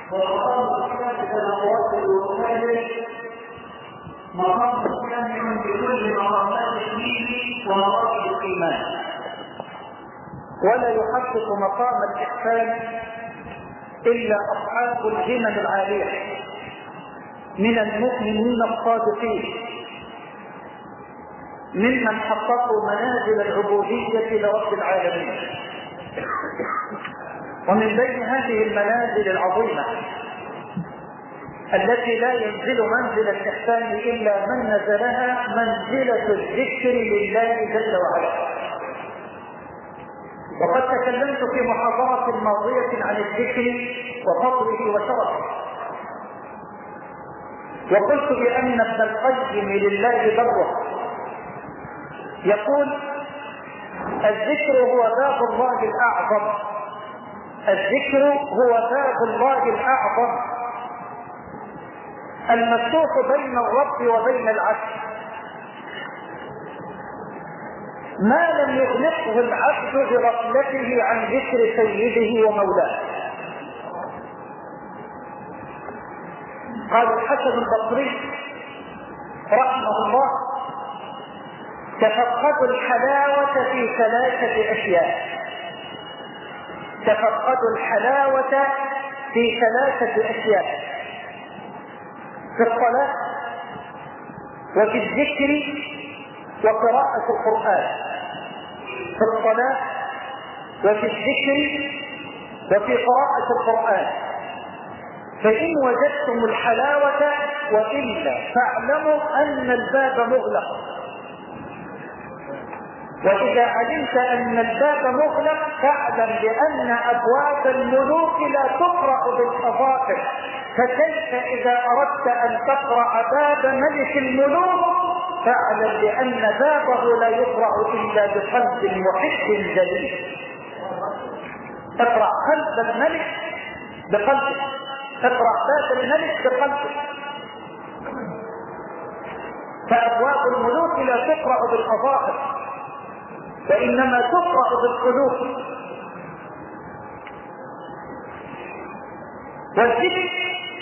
ومقام الإسلام بتناقضات الوسائل مقام جامع بكل مقامات الدين ومراتب الإيمان، ولا يحقق مقام الإحسان إلا أصحاب الهمم العالية من المؤمنين الصادقين ممن حققوا منازل العبودية لرب العالمين. ومن بين هذه المنازل العظيمة التي لا ينزل منزل الإحسان إلا من نزلها منزلة الذكر لله جل وعلا. وقد تكلمت في محاضرة ماضية عن الذكر وفضله وشرفه، وقلت بأن ابن القيم لله بره يقول: الذكر هو باب الله الأعظم، الذكر هو باب الله الأعظم المفتوح بين الرب وبين العبد، ما لم يغلقه العبد بغفلته عن ذكر سيده ومولاه. قال الحسن البصري رحمه الله: تفقدوا الحلاوة في ثلاثة أشياء، تفقدوا الحلاوة في ثلاثة أشياء: في الصلاة وفي الذكر وقراءة القرآن. في الصلاة وفي الذكر وفي قراءة القرآن. فإن وجدتم الحلاوة وإلا فاعلموا أن الباب مغلق، وإذا علمت أن الباب مغلق فاعلم بأن أبواب الملوك لا تقرأ بالأظافر، فكيف إذا أردت أن تقرأ باب ملك الملوك فاعلم بأن بابه لا يقرأ إلا بقلب محب جليل. اقرأ قلب الملك بقلبك، اقرأ باب الملك بقلبك. فأبواب الملوك لا تقرأ بالأظافر وإنما تقرأ بالقلوب. والذكر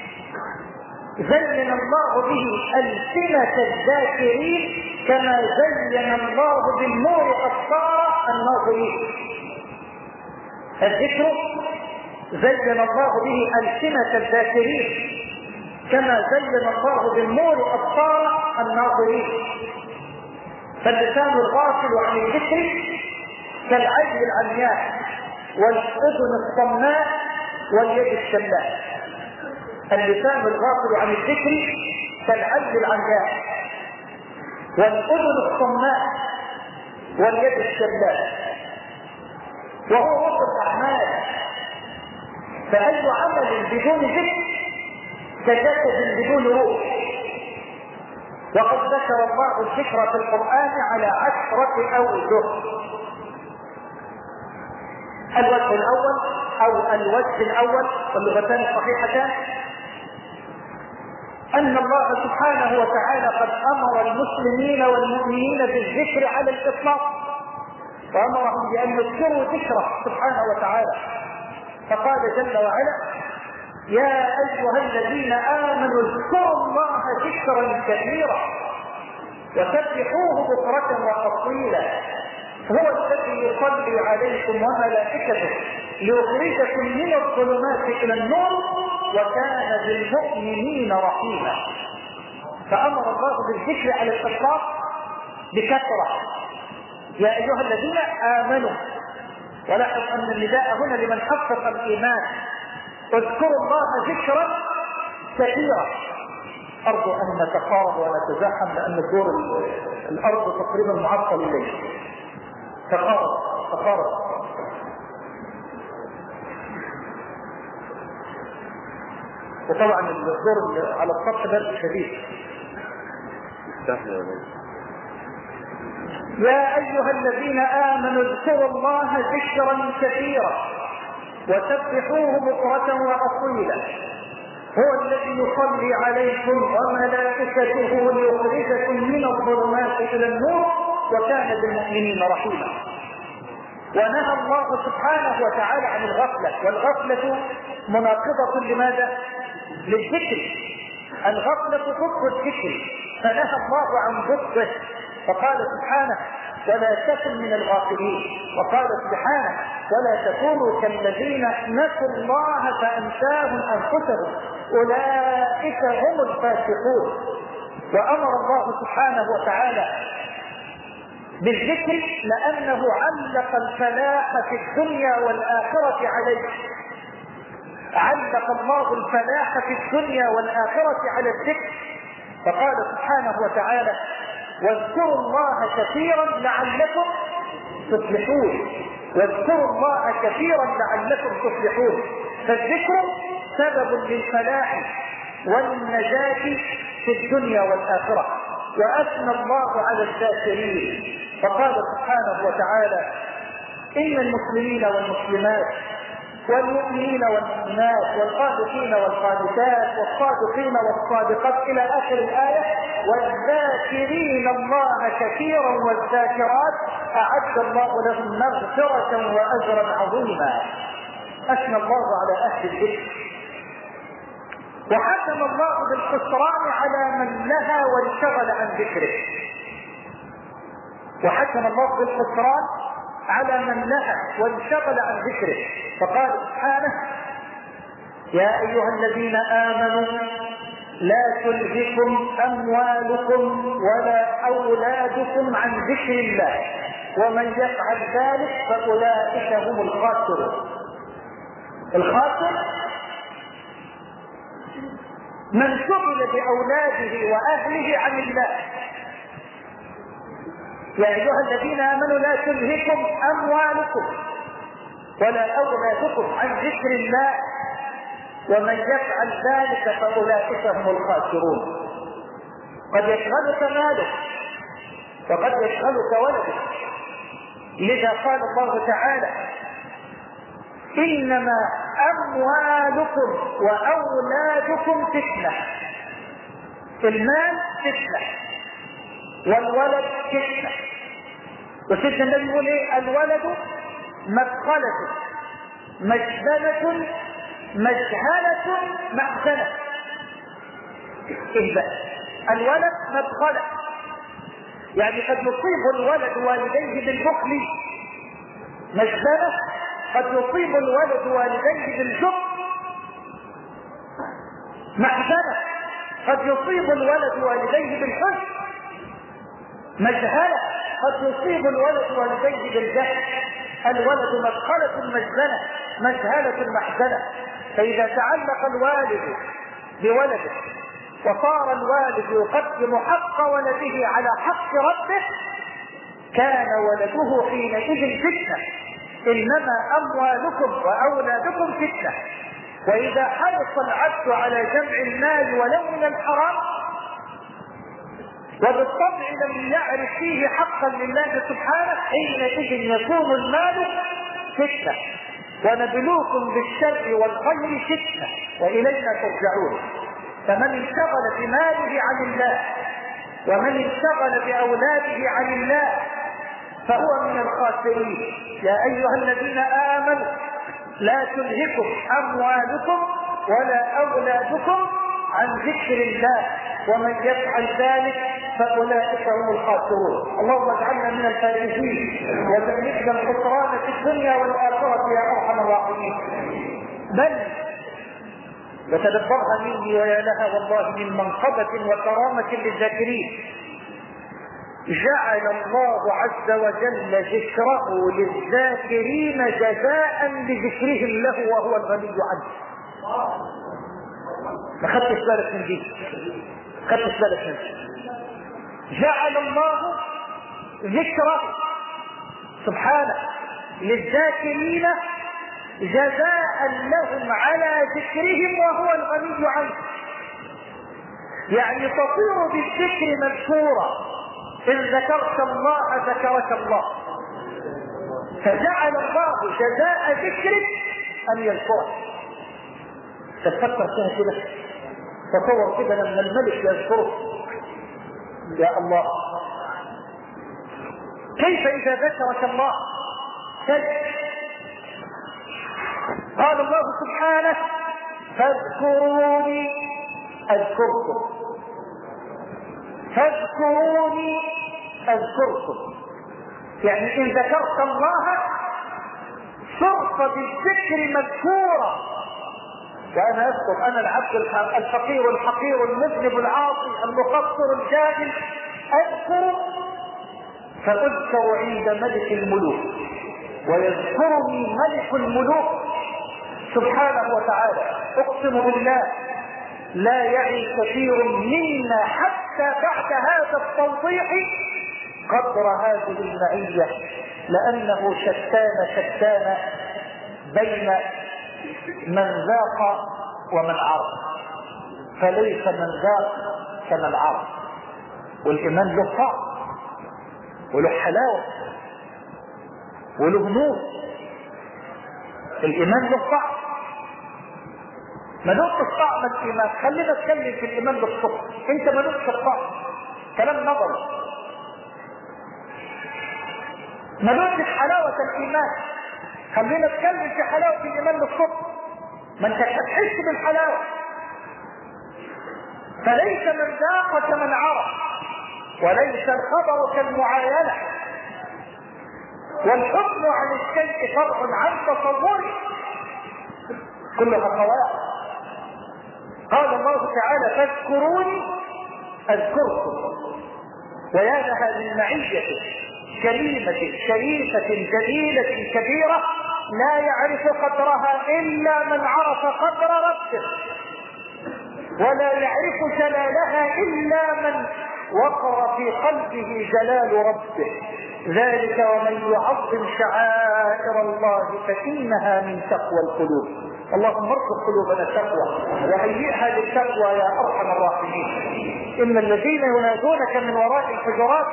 زين الله به ألسنة الذاكرين كما زين الله بالنور أبصار الناظرين. الذكر زين الله به ألسنة الذاكرين كما زين الله بالنور أبصار الناظرين. فاللسان الغافل عن الذكر كالعين العمياء والأذن الصماء واليد الشلاء. اللسان الغافل عن الذكر كالعين العمياء والأذن الصماء واليد الشلاء. وهو وصف الأعمال، فأي عمل بدون ذكر كجسد بدون روح. وقد ذكر الله الذكر في القرآن على 10 أوجه. الوجه الأول واللغتان الصحيحتان أن الله سبحانه وتعالى قد أمر المسلمين والمؤمنين بالذكر على الإطلاق، وأمرهم بأن يذكروا ذكره سبحانه وتعالى، فقال جل وعلا: يا أيها الذين آمنوا اذكروا الله ذكرا كثيرا وسبحوه بكرة وأصيلا هو الذي يصلي عليكم وملائكته ليخرجكم من الظلمات إلى النور وكان بالمؤمنين رحيما. فأمر الله بالذكر على الإطلاق بكثرة: يا أيها الذين آمنوا. ولاحظ أن النداء هنا لمن حقق الإيمان: اذكروا الله ذكرا كثيرا. أرجو أن نتقارب ونتزاحم لأن دور الأرض تقريبا معطل إليه. تقارب. وطبعا الدور على السطح برد شديد. يا أيها الذين آمنوا اذكروا الله ذكرا كثيرا وسبحوه بكرة وأصيلا هو الذي يصلي عليكم وملائكته ليخرجكم من الظلمات إلى النور وكان بالمؤمنين رحيما. ونهى الله سبحانه وتعالى عن الغفلة، والغفلة مناقضة لماذا؟ للذكر. الغفلة ضد الذكر، فنهى الله عن ضده فقال سبحانه ولا تكن من الغافلين، وقال سبحانه ولا تكونوا كالذين نسوا الله فأنساهم أنفسهم أولئك هم الفاسقون. وأمر الله سبحانه وتعالى بالذكر لأنه علق الفلاح في الدنيا والآخرة عليه. علق الله الفلاح في الدنيا والآخرة على الذكر، فقال سبحانه وتعالى واذكروا الله كثيرا لعلكم تفلحون. واذكروا الله كثيرا لعلكم تفلحون. فالذكر سبب للفلاح والنجاة في الدنيا والآخرة. وأثنى الله على الذاكرين فقال سبحانه وتعالى إن المسلمين والمسلمات والمؤمنين والمؤمنات والقانتين والقانتات والصادقين والصادقات إلى آخر الآية والذاكرين الله كثيرا والذاكرات أعد الله لهم مغفرة وأجرا عظيما. أثنى الله على أهل الذكر. وحكم الله بالخسران على من لها وانشغل عن ذكره. وحكم الله بالخسران على من لها وانشغل عن ذكره، فقال سبحانه يا أيها الذين آمنوا لا تلهكم أموالكم ولا أولادكم عن ذكر الله ومن يفعل ذلك فأولئك هم الخاسرون. الخاسر من شغل بأولاده وأهله عن الله. يا أيها الذين آمنوا لا تلهكم أموالكم ولا أولادكم عن ذكر الله ومن يفعل ذلك فأولئك هم الخاسرون. قد يشغلك مالك وقد يشغلك ولدك، لذا قال الله تعالى إنما أموالكم وأولادكم فتنة. المال فتنة والولد فتنة. وسيدنا النبي يقول ايه؟ الولد مدخلة مجبنة مجهلة مأذنة. ايه بقى؟ الولد مدخلة، يعني قد يصيب الولد والديه بالبخل مجبنة، قد يصيب الولد والديه بالجبن محزنة، قد يصيب الولد والديه بالحزن مجهلة، قد يصيب الولد والديه بالجهل. الولد مدخلة مجزنة مجهلة محزنة. فإذا تعلق الوالد بولده وصار الوالد يقدم حق ولده على حق ربه كان ولده حينئذ فتنة. إنما أموالكم وأولادكم فتنة. وإذا حرص العبد على جمع المال ولو من الحرام وبالطبع لم يعرف فيه حقا لله سبحانه حينئذ يكون المال فتنة. ونبلوكم بالشر والخير فتنة وإلينا ترجعون. فمن انشغل بماله عن الله ومن انشغل بأولاده عن الله فهو من الخاسرين. يا أيها الذين آمنوا لا تلهكم أموالكم ولا أولادكم عن ذكر الله ومن يفعل ذلك فأولئك هم الخاسرون. اللهم اجعلنا من الفائزين وجنبنا الخسران في الدنيا والآخرة يا أرحم الراحمين. بل وتدبرها مني ويا لها والله من منقبة وكرامة للذاكرين. جعل الله عز وجل ذكره للذاكرين جزاء لذكرهم له وهو الغني عنه. ما خدتش بالك من دي؟ خدتش بالك من دي؟ جعل الله ذكره سبحانه للذاكرين جزاء لهم على ذكرهم وهو الغني عنه. يعني تطير بالذكر مذكورا، إن ذكرت الله ذكرك الله. فجعل الله جزاء ذكرك أن يذكرك. تفكر فيها كده، تصور كده لما الملك يذكرك يا الله، كيف إذا ذكرك الله؟ قال الله سبحانه فاذكروني اذكركم، فاذكروني اذكركم. يعني ان ذكرت الله صرت بالذكر مذكورا. وانا اذكر انا العبد الفقير الحقير المذنب العاصي المقصر الجاهل، اذكر فاذكر عند ملك الملوك، ويذكرني ملك الملوك سبحانه وتعالى. اقسم بالله لا يعي كثير منا حتى بعد هذا التوضيح قدر هذه المعية، لأنه شتان بين من ذاق ومن عرف، فليس من ذاق كمن عرف. والإيمان له طعم وله حلاوة وله نور. الإيمان له طعم، ما نقص طعم الإيمان. خلينا نتكلم في الإيمان بالصدق. أنت ما نقص الطعم، كلام نظري. ما نقص حلاوة الإيمان، خلينا نتكلم في حلاوة الإيمان بالصدق. ما أنت تحس بالحلاوة. فليس من ذاق كمن عرف، وليس الخبر كالمعاينة، والحكم عن الشيء فرع عن تصوره، كلها قواعد. قال الله تعالى فاذكروني اذكركم. ويا لها من معية كريمة شريفة جليلة كبيرة لا يعرف قدرها إلا من عرف قدر ربه، ولا يعرف جلالها إلا من وقر في قلبه جلال ربه. ذلك ومن يعظم شعائر الله فإنها من تقوى القلوب. اللهم ارزق قلوبنا التقوى وهيئها للتقوى يا أرحم الراحمين. إن الذين ينادونك من وراء الحجرات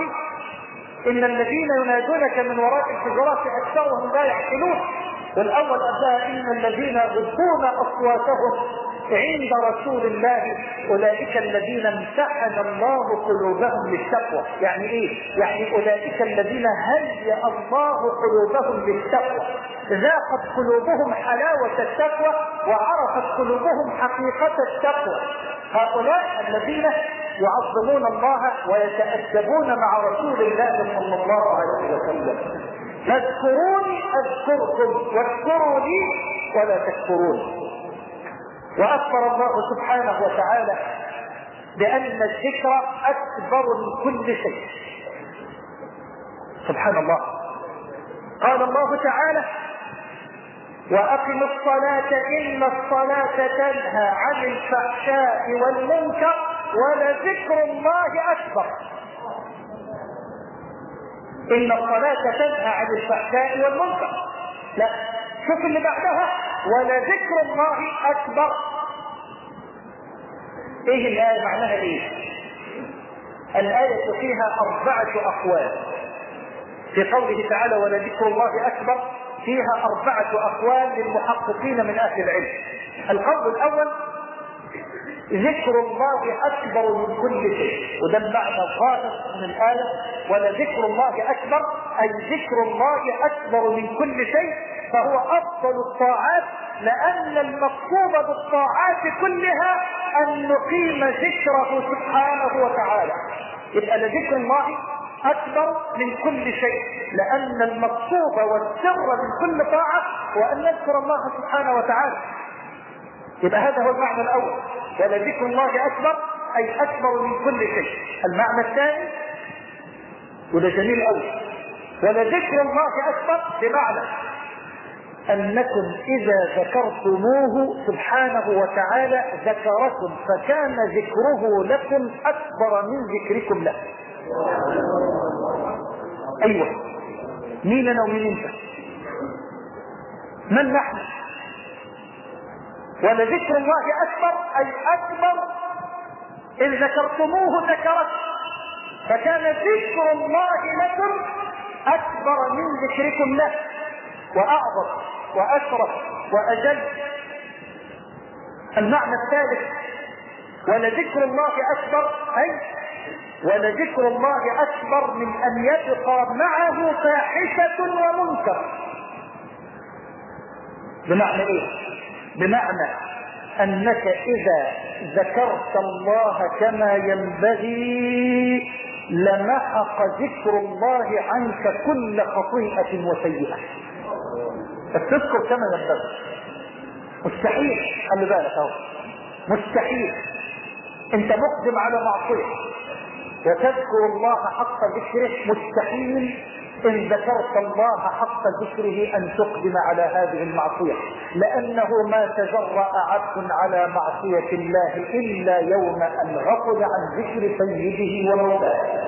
أكثرهم لا يعقلون. والأول أبدا إن الذين يغضون أصواتهم عند رسول الله أولئك الذين امتحن الله قلوبهم للتقوى. يعني إيه؟ يعني أولئك الذين هيأ الله قلوبهم للتقوى، ذاقت قلوبهم حلاوة التقوى وعرفت قلوبهم حقيقة التقوى. هؤلاء الذين يعظمون الله ويتأدبون مع رسول الله صلى الله عليه وسلم. فاذكروني أذكركم واذكروا لي ولا تكفرون. وأخبر الله سبحانه وتعالى بأن الذكر أكبر من كل شيء. سبحان الله. قال الله تعالى وأقم الصلاة إن الصلاة تنهى عن الفحشاء والمنكر ولذكر الله أكبر. إن الصلاة تنهى عن الفحشاء والمنكر. لا، شوف اللي بعدها ولذكر الله أكبر. إيه الآية معناها إيه؟ الآية فيها 4 أقوال. في قوله تعالى ولذكر الله أكبر فيها 4 أقوال للمحققين من أهل العلم. القول الأول ذكر الله أكبر من كل شيء، وده المعنى الظاهر من الآية ولذكر الله أكبر، أي ذكر الله أكبر من كل شيء، فهو أفضل الطاعات، لأن المقصود بالطاعات كلها أن نقيم ذكره سبحانه وتعالى. يبقى لذكر الله أكبر من كل شيء، لأن المقصود والسر من كل طاعة هو أن نذكر الله سبحانه وتعالى. يبقى هذا هو المعنى الأول، ولذكر الله أكبر أي أكبر من كل شيء. المعنى الثاني وده جميل أوي، ولذكر الله أكبر بمعنى أنكم إذا ذكرتموه سبحانه وتعالى ذكركم، فكان ذكره لكم أكبر من ذكركم له. أيوة، مين أنا ومين أنت؟ من نحن؟ ولذكر الله أكبر أي أكبر، إن ذكرتموه ذكركم، فكان ذكر الله لكم أكبر من ذكركم له، وأعظم وأشرف وأجل. المعنى الثالث ولذكر الله أكبر أي ولذكر الله أكبر من أن يبقى معه فاحشة ومنكر. بمعنى إيه؟ بمعنى أنك إذا ذكرت الله كما ينبغي لمحق ذكر الله عنك كل خطيئة وسيئة. تذكر كما ينبغي مستحيل، خلي بالك اهو، مستحيل انت مقدم على معصية وتذكر الله حق ذكره، مستحيل إن ذكرت الله حق ذكره أن تقدم على هذه المعصية، لأنه ما تجرأ عبد على معصية الله إلا يوم أن غفل عن ذكر سيده ومولاه.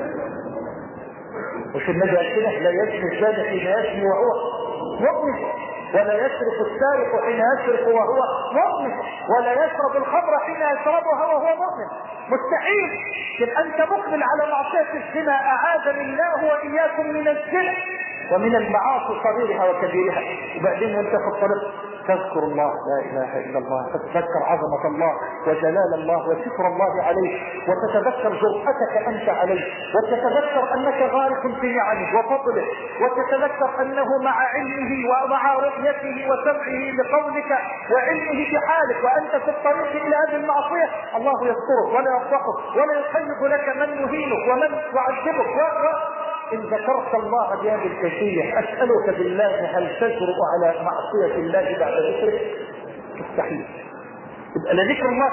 مش النبي قال كده؟ لا يزني الزاني حين يزني وهو مؤمن، ولا يسرق السارق حين يسرق وهو مؤمن، ولا يشرب الخمر حين يشربها وهو مؤمن. مستحيل يبقى انت مقبل على معصيه الزنا، اعاذني الله واياكم من الزنا ومن المعاصي صغيرها وكبيرها، وبعدين وانت في الطريق تذكر الله، لا اله الا الله، تتذكر عظمه الله وجلال الله وشكر الله عليه، وتتذكر جرأتك انت عليه، وتتذكر انك غارق في نعمه وفضله، وتتذكر انه مع علمه ومع رؤيته وسمعه لقولك وعلمه بحالك، وانت في الطريق الى هذه المعصيه الله يسترك ولا يفضحك ولا يخيب لك من يهينك ومن يعذبك. إن ذكرت الله بهذه الكيفية أسألك بالله هل تجرؤ على معصية الله بعد ذكره؟ مستحيل. يبقى لذكر الله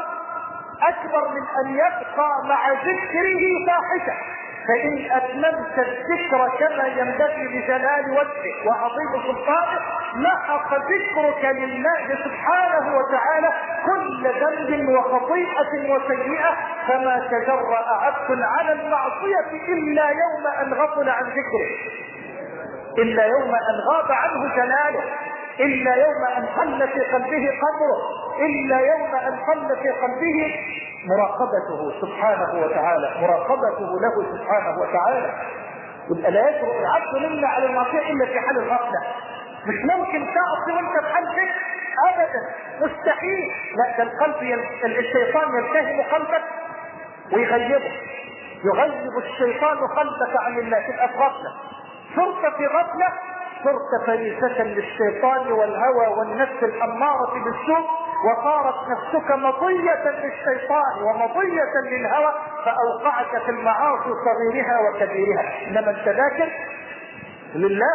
أكبر من أن يبقى مع ذكره فاحشة. فإن أتممت الذكر كما ينبغي بجلال وجهه وعظيم سلطانه محق ذكرك لله سبحانه وتعالى كل ذنب وخطيئة وسيئة، فما تجرأ عبد على المعصية إلا يوم أن غفل عن ذكره، إلا يوم أن غاب عنه جلاله، إلا يوم أن حل في قلبه قدره، إلا يوم أن حل في قلبه مراقبته سبحانه وتعالى، مراقبته له سبحانه وتعالى. يبقى لا يجرؤ العبد منا على المعصية إلا في حال الغفلة. مش ممكن تعصي وانت في حال ذكر أبدا، مستحيل. لا، ده القلب الشيطان يلتهم قلبك ويغيبه، يغيب الشيطان قلبك عن الله، تبقى في غفلة. صرت في غفلة صرت فريسة للشيطان والهوى والنفس الأمارة بالسوء، وصارت نفسك مضية للشيطان ومضية للهوى، فأوقعك في المعاصي صغيرها وكبيرها. إنما أنت ذاكر لله،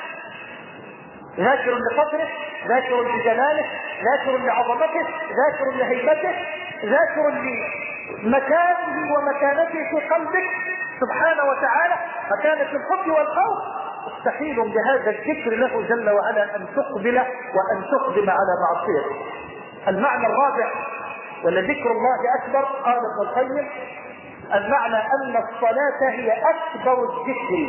ذاكر لقدره، ذاكر لجلاله، ذاكر لعظمته، ذاكر لهيبته، ذاكر لمكانه ومكانته في قلبك سبحانه وتعالى، مكانة الحب والخوف. مستحيل بهذا الذكر له جل وعلا أن تقبل وأن تقدم على معصيته. المعنى الرابع ولذكر الله أكبر، قال ابن القيم: المعنى أن الصلاة هي أكبر الذكر،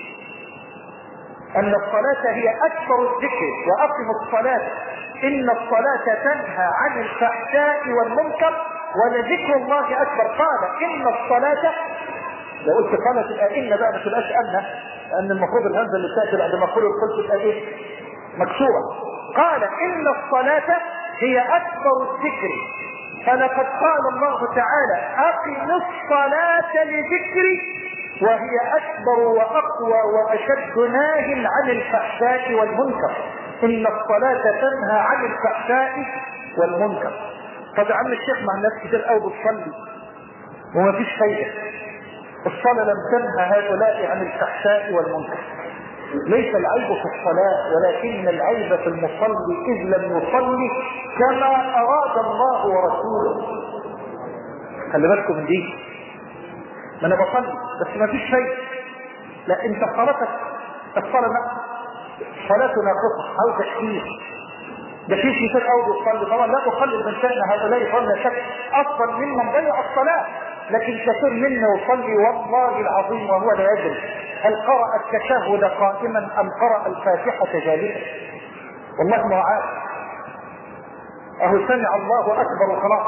أن الصلاة هي أكبر الذكر، وأقم الصلاة إن الصلاة تنهى عن الفحشاء والمنكر ولذكر الله أكبر. قال إن الصلاة، لو قلت صلاة تبقى إن بقى ما تبقاش لأن المفروض الهمزة اللي تأتي بعد ما قول القلت تبقى إيه؟ مكسورة. قال إن الصلاة هي أكبر الذكر، فلقد قال الله تعالى: أقم الصلاة لذكري، وهي أكبر وأقوى وأشد ناه عن الفحشاء والمنكر. إن الصلاة تنهى عن الفحشاء والمنكر. طب يا عم الشيخ، مع الناس كتير قوي بتصلي وما فيش فايدة. الصلاة لم تنهى هؤلاء عن الفحشاء والمنكر. ليس العيب في الصلاة، ولكن العيب في المصلي إذ لم يصلي كما أراد الله ورسوله. خلي بالكم من دي. ما أنا بصلي بس ما فيش شيء. لا، أنت صلاتك الصلاة ناقصة أو تشكيل. ده في شيء أو بيصلي طبعا لا أقلل من شأن هؤلاء فلا شك أفضل ممن ضيع الصلاة، لكن كثير منا يصلي والله العظيم وهو لا يدري هل قرأ التشهد قائما أم قرأ الفاتحة جالسا. والله ما عارف، أهو سمع الله أكبر وخلاص.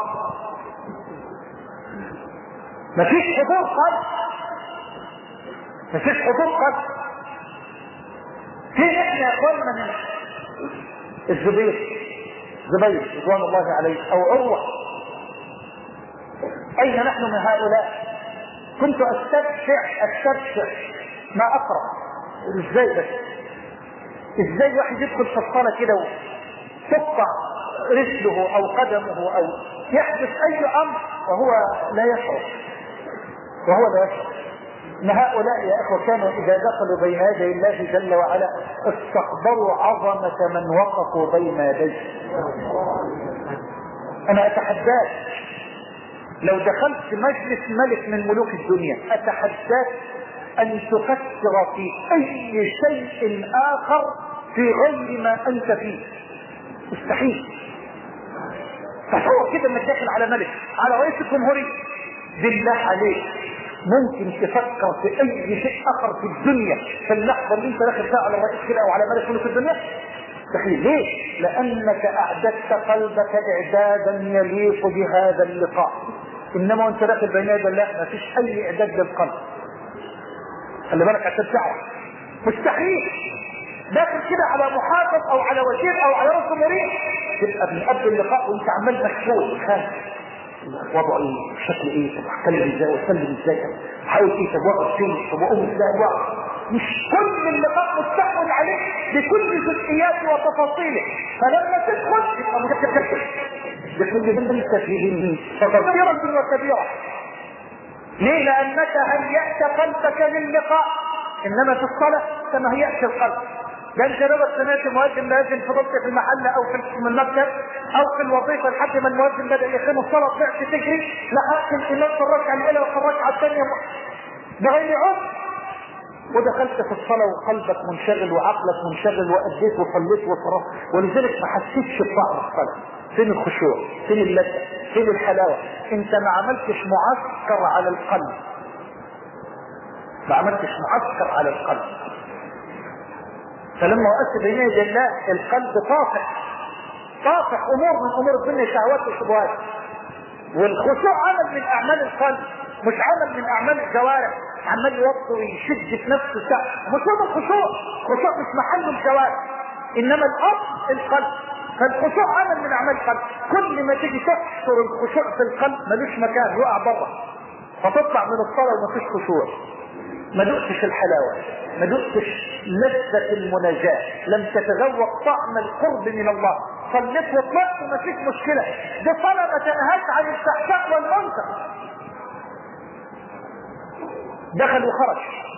مفيش حضور قلب، مفيش حضور قلب. في احنا يا اخواننا من الزبير رضوان الله عليه او عروة، اين نحن من هؤلاء؟ كنت استبشع ما اقرأ. ازاي بس؟ ازاي واحد يدخل في الصلاة كده وتقطع رجله أو قدمه أو يحدث أي أمر وهو لا يشعر. إن هؤلاء يا أخوة كانوا إذا دخلوا بين يدي الله جل وعلا استقبلوا عظمة من وقفوا بين يديه. أنا أتحداك لو دخلت مجلس ملك من ملوك الدنيا، أتحداك أن تفكر في أي شيء آخر في غير ما أنت فيه. مستحيل. تصور كده انك داخل على ملك، على رئيس الجمهورية، بالله عليك ممكن تفكر في اي شيء اخر في الدنيا في اللحظة اللي انت داخل فيها على الرئيس كده او على ملك ملوك الدنيا؟ مستحيل. ليه؟ لانك اعددت قلبك اعدادا يليق بهذا اللقاء. انما وانت داخل بين يدي الله ما فيش اي اعداد للقلب. خلي بالك عشان تعرف مستحيل داخل كده على محافظ او على وزير او على رئيس جمهورية تبقى من قبل اللقاء وانت عمال مكسور خايف وضعه ايه شكل ايه، طب اتكلم ازاي واسلم ازاي، حاول ايه، طب واقف فين، طب واقوم ازاي، واقف. مش كل اللقاء مستحوذ عليك بكل جزئياته وتفاصيله، فلما تدخل يبقى متكبر بكل ذنب تفهيمه فكثيرا وكبيرا. ليه؟ لانك هيأت قلبك للقاء. انما في الصلاة كما هيأت القلب. ده انت لو سمعت مؤذن لازم فضلت في المحل او في المكتب او في الوظيفه لحد ما المؤذن بدا يقيم الصلاه طلعت تجري لحقت الامام في الركعه الاولى وفي الركعه الثانيه بغير عذر، ودخلت في الصلاه وقلبك منشغل وعقلك منشغل واديت وصليت وصرفت، ولذلك ما حسيتش بطعم الصلاه. فين الخشوع؟ فين اللذه؟ فين الحلاوه؟ انت ما عملتش معسكر على القلب. ما عملتش معسكر على القلب. فلما وقفت بين يدي الله القلب طافح امور من امور الدنيا، شهوات وشبهات. والخشوع عمل من اعمال القلب مش عمل من اعمال الجوارح. عمال يوطي ويشد في نفسه مش هو الخشوع. الخشوع مش محل الجوارح، انما الاصل القلب. فالخشوع عمل من اعمال القلب. كل ما تيجي تحصر الخشوع في القلب ملوش مكان، يقع بره، فتطلع من الصلاه ومفيش خشوع. ما دقتش الحلاوة، ما دقتش لذة المناجاة، لم تتذوق طعم القرب من الله. صليت وطلعت وما فيش مشكلة، دي صلاة ما تنهاش عن الفحشاء والمنكر. دخل وخرج.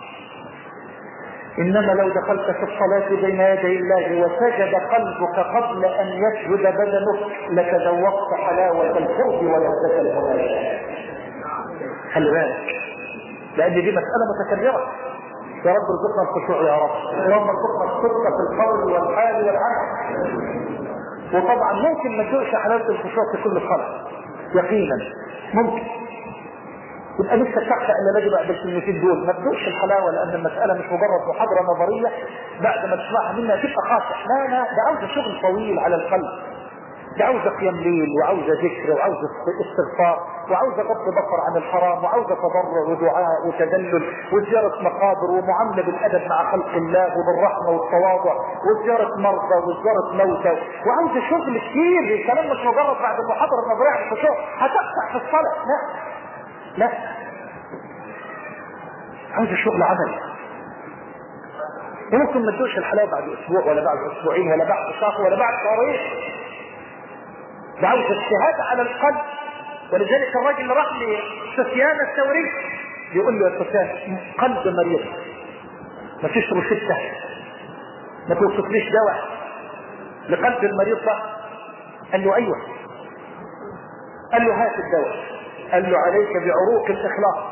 انما لو دخلت في الصلاة بين يدي الله وسجد قلبك قبل ان يسجد بدنك لتذوقت حلاوة القرب ولذة المناجاة. خلي بالك، لأن دي مسألة متكررة. يا رب ارزقنا الخشوع يا رب، يا رب ارزقنا الصدق في القول والحال والعمل. وطبعا ممكن ما تدوقش حلاوة الخشوع في كل صلاة يقينا، ممكن يبقى لسه تحت الا نجي بعد الكلمتين دول ما تدوقش الحلاوة، لأن المسألة مش مجرد محاضرة نظرية بعد ما تسمعها منها تبقى خاشع. لا ده عاوزة شغل طويل على القلب، ده عاوزة قيام ليل وعاوزة ذكر وعاوزة استغفار وعاوزة غض بصر عن الحرام وعاوزة تضرع ودعاء وتذلل وزيارة مقابر ومعاملة بالأدب مع خلق الله وبالرحمة والتواضع وزيارة مرضى وزيارة موتى، وعاوزة شغل كتير. الكلام مش مجرد بعد المحاضرة النظرية عن الخشوع هتقطع في الصلاة. لا عاوزة شغل عمل. وممكن ما تدوش الحلاوة بعد أسبوع ولا بعد أسبوعين ولا بعد شهر ولا بعد شهرين. ده عاوز اجتهاد على القلب. ولذلك الراجل اللي راح لسفيان الثوري يقول له يا سفيان قلب مريض ما فيش روشته، ما توصفليش دواء لقلب المريض ده. قال له ايوه. قال له هات الدواء. قال له عليك بعروق الاخلاص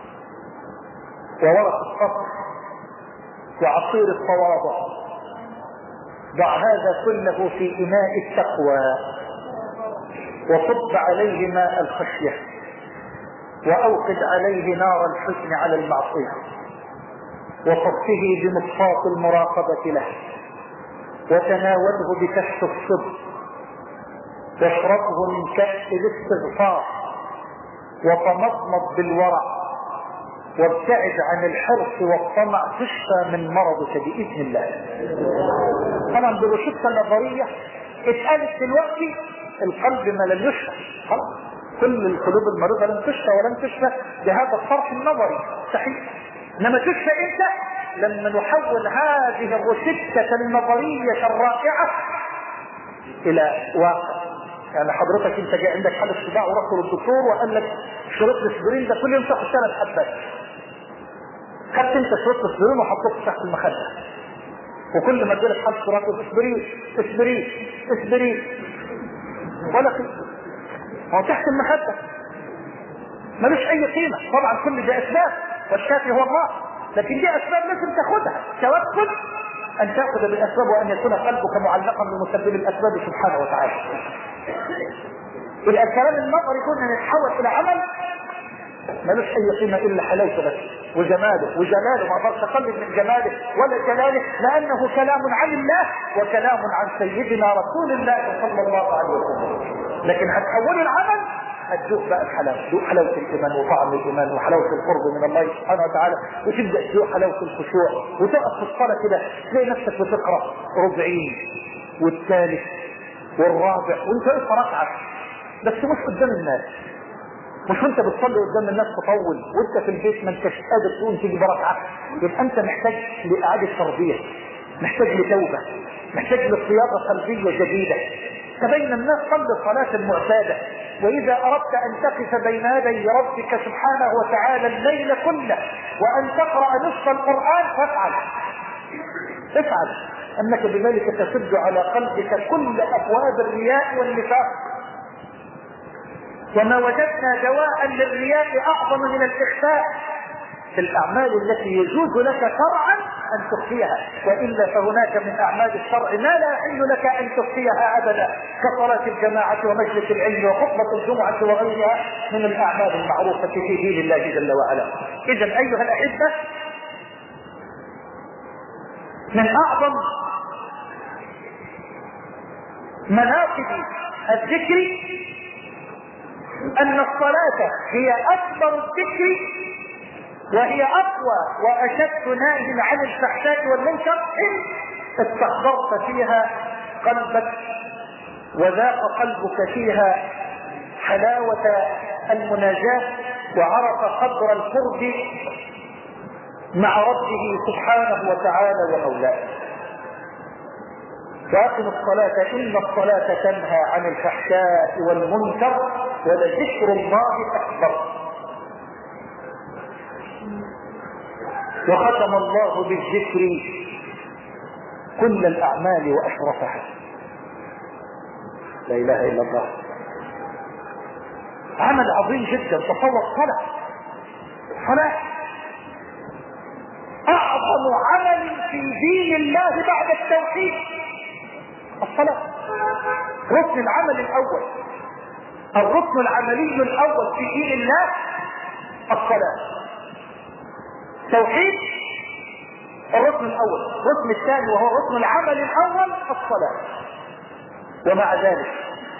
وورق الصبر وعصير التواضع، ضع هذا كله في إناء التقوى وصب عليه ماء الخشية وأوقد عليه نار الحزن على المعصية وصفه بمصفاة المراقبة له وتناوله بكشف الصدق واشربه من كأس الاستغفار وتمضمض بالورع وابتعد عن الحرص والطمع تشفى من مرضك بإذن الله. طبعا بالروشتة النظرية اتقالت دلوقتي القلب ما لم يشفى، كل القلوب المريضة لم تشفى ولم تشفى بهذا الطرح النظري صحيح. انما تشفى امتى؟ لما نحول هذه الروشتة النظرية الرائعة الى واقع. يعني حضرتك انت جاي عندك حالة صداع ورحت للدكتور وقال لك شريط الاسبرين ده كل يوم تاخد 3 حبات. خدت انت شريط الاسبرين وحطيته تحت المخدة، وكل ما تجيلك حالة صداع اسبرين اسبرين اسبرين ولا هو تحت المخدة ملوش اي قيمة. طبعا كل دي اسباب والشافي هو الله، لكن دي اسباب لازم تاخدها. توكل ان تاخذ بالاسباب وان يكون قلبك معلقا بمسبب الاسباب سبحانه وتعالى. يبقى الكلام النظري كنا نتحول الى عمل ملوش اي قيمه الا حلاوته بس وجماله وجلاله، ما اقدرش اقلل من جماله ولا جلاله، لانه كلام عن الله وكلام عن سيدنا رسول الله صلى الله عليه وسلم. لكن هتحوله العمل هتذوق بقى الحلاوه، تذوق حلاوه الايمان وطعم الايمان وحلاوه القرب من الله سبحانه وتعالى، وتبدا تذوق حلاوه الخشوع، وتقف في الصلاه كده تلاقي نفسك بتقرا ربعين والثالث والرابع وانت واقف ركعه بس مش قدام الناس، مش وانت بتصلي قدام الناس تطول وانت في البيت ما انتش قادر تقوم تيجي بركعه. يبقى انت محتاج لاعاده تربيه، محتاج لتوبه، محتاج لصياغه قلبيه جديده. تبين الناس صلي الصلاه المعتاده، واذا اردت ان تقف بين يدي ربك سبحانه وتعالى الليل كله وان تقرا نصف القران افعل انك بذلك تسد على قلبك كل ابواب الرياء والنفاق. وما وجدنا دواء للرياء اعظم من الاخفاء في الاعمال التي يجوز لك شرعا ان تخفيها، والا فهناك من اعمال الشرع ما لا يحل لك ان تخفيها ابدا، كصلاه الجماعه ومجلس العلم وخطبه الجمعه وغيرها من الاعمال المعروفه في دين الله جل وعلا. اذا ايها الاحبه، من اعظم مناقب الذكر ان الصلاه هي اكبر الذكر وهي اقوى واشد ناهي عن الفحشاء والمنكر ان استحضرت فيها قلبك وذاق قلبك فيها حلاوه المناجاه وعرف قدر القرب مع ربه سبحانه وتعالى ومولاه. فأقم الصلاة إن الصلاة تنهى عن الفحشاء والمنكر ولذكر الله أكبر. وختم الله بالذكر كل الأعمال وأشرفها. لا إله إلا الله. عمل عظيم جدا. تصور صلاة أعظم عمل في دين الله بعد التوحيد الصلاة. ركن العمل الأول، الركن العملي الأول في دين الله الصلاة. توحيد الركن الأول، الركن الثاني وهو ركن العمل الأول الصلاة. ومع ذلك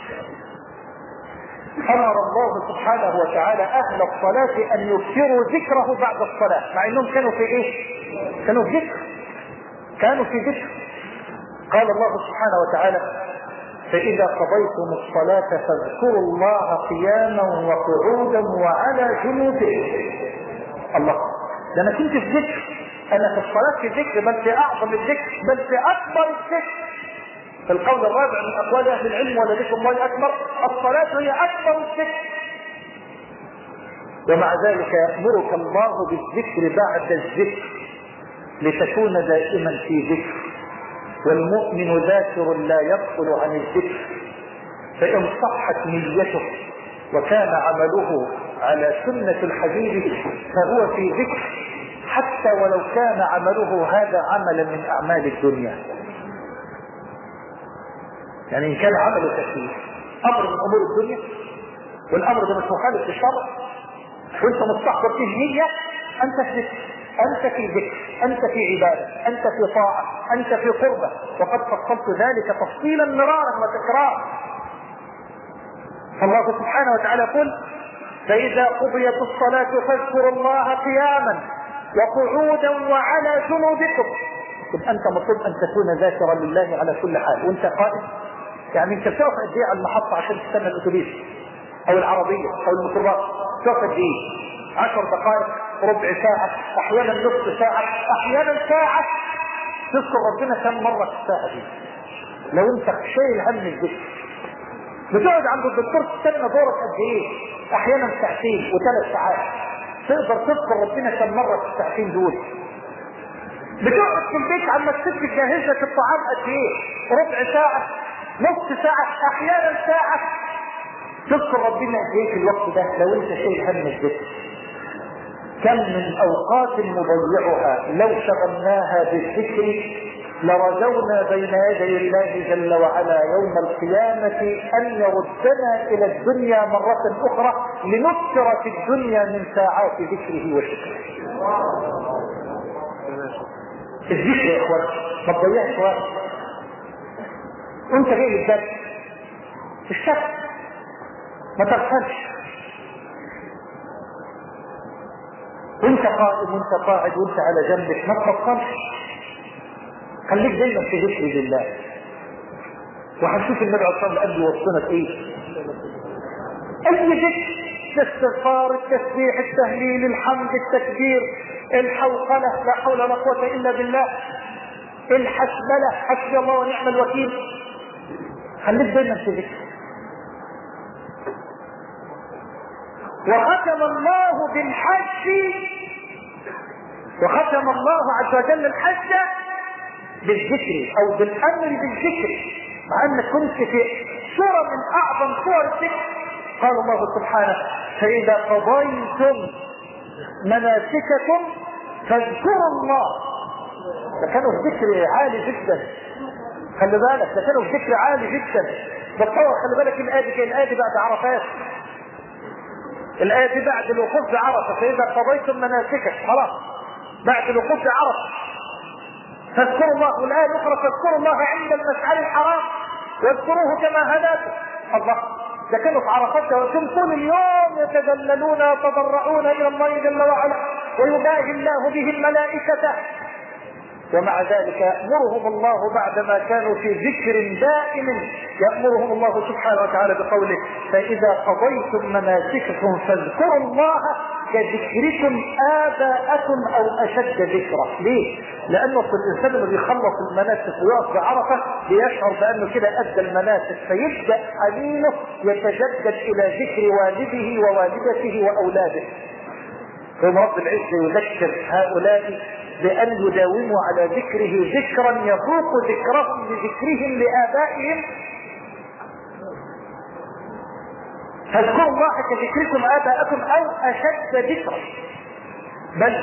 أمر الله سبحانه وتعالى أهل الصلاة أن يكثروا ذكره بعد الصلاة، مع أنهم كانوا في إيه؟ كانوا في ذكر. قال الله سبحانه وتعالى: فإذا قضيتم الصلاة فاذكروا الله قياما وقعودا وعلى جنوبكم. الله، ده أنا كنت في ذكر، أنا في الصلاة في ذكر، بل في أعظم الذكر، بل في أكبر الذكر. في القول الرابع من أقوال أهل العلم: ولذكر الله أكبر. الصلاة هي أكبر الذكر. ومع ذلك يأمرك الله بالذكر بعد الذكر لتكون دائما في ذكر. والمؤمن ذاكر لا يغفل عن الذكر، فإن صحت نيته وكان عمله على سنة الحبيب فهو في ذكر، حتى ولو كان عمله هذا عملا من أعمال الدنيا. يعني إن كان عمله كثير أمر من أمور الدنيا، والأمر ده مش مخالف للشرع، وانت مستحضر فيه نية، أنت في ذكر، أنت في ذكر، أنت في عبادة، أنت في طاعة، أنت في قربة. وقد فصلت ذلك تفصيلا مرارا وتكرارا. فالله سبحانه وتعالى يقول: فإذا قضيت الصلاة فاذكروا الله قياما وقعودا وعلى جنوبكم. يبقى أنت مطلوب أن تكون ذاكرا لله على كل حال وأنت قائم. يعني أنت بتقف قد إيه على المحطة عشان تستنى الأتوبيس أو العربية أو الميكروباص؟ بتقف قد إيه؟ 10 دقائق، ربع ساعة، أحيانا نصف ساعة، أحيانا ساعة. تذكر ربنا كم مرة في الساعة دي؟ لو أنت شايل هم الذكر بتقعد عند الدكتور تستنى دورك قد ايه؟ احيانا ساعتين و3 ساعات. تقدر تذكر ربنا كم مره في الساعتين دول؟ بتقعد في البيت عما الست تجهز لك الطعام قد ايه؟ ربع ساعه، نص ساعه، احيانا ساعه. تذكر ربنا قد ايه في الوقت ده لو انت شايل هم الذكر؟ كم من اوقات نضيعها لو شغلناها بالذكر لرجونا بين يدي الله جل وعلا يوم القيامة أن يردنا إلى الدنيا مرة أخرى لنكثر في الدنيا من ساعات ذكره وشكره. الذكر يا إخوان ما تضيعش وقت. وانت جاي للذكر الشك ما تغفلش، وانت قائم وانت قاعد وانت على جنبك ما تبطلش، خليك دايما في ذكر لله. وهنشوف النبي عليه الصلاه والسلام يوصينا بايه؟ اي ذكر، الاستغفار، التسبيح، التهليل، الحمد، التكبير، الحوقله، لا حول ولا قوه الا بالله، الحسبله، حسبي الله ونعم الوكيل. خليك دايما في ذكر. وختم الله بالحج، وختم الله عز وجل الحج بالذكر او بالامر بالذكر، مع انك كنت في سوره من اعظم سور الذكر. قال الله سبحانه: فاذا قضيتم مناسككم فاذكروا الله. ده كانوا الذكر عالي جدا، خلي بالك، ده كانوا الذكر عالي جدا. بتصور خلي بالك الايه دي بعد عرفات، الايه دي بعد الوقوف بعرفه. فاذا قضيتم مناسككم، خلاص بعد الوقوف بعرفه فاذكروا الله. والايه الاخرى: فاذكروا الله عند المشعر الحرام واذكروه كما هداكم. الله، ده كانوا في عرفات وهم طول اليوم يتذللون ويتضرعون الى الله جل وعلا ويباهي الله به الملائكه، ومع ذلك يأمرهم الله بعدما كانوا في ذكر دائم، يأمرهم الله سبحانه وتعالى بقوله: فإذا قضيتم مناسككم فاذكروا الله كذكركم آباءكم أو أشد ذكرا. ليه؟ لأنه الإنسان اللي بيخلص المناسك ويقف بعرفة بيشعر بأنه كده أدى المناسك، فيبدأ حنينه يتجدد إلى ذكر والده ووالدته وأولاده. ثم رب العزة يذكر هؤلاء بأن يداوموا على ذكره ذكرا يفوق ذكرهم لذكرهم لآبائهم. فاذكروا الله كذكركم آباءكم أو أشد ذكرا. بل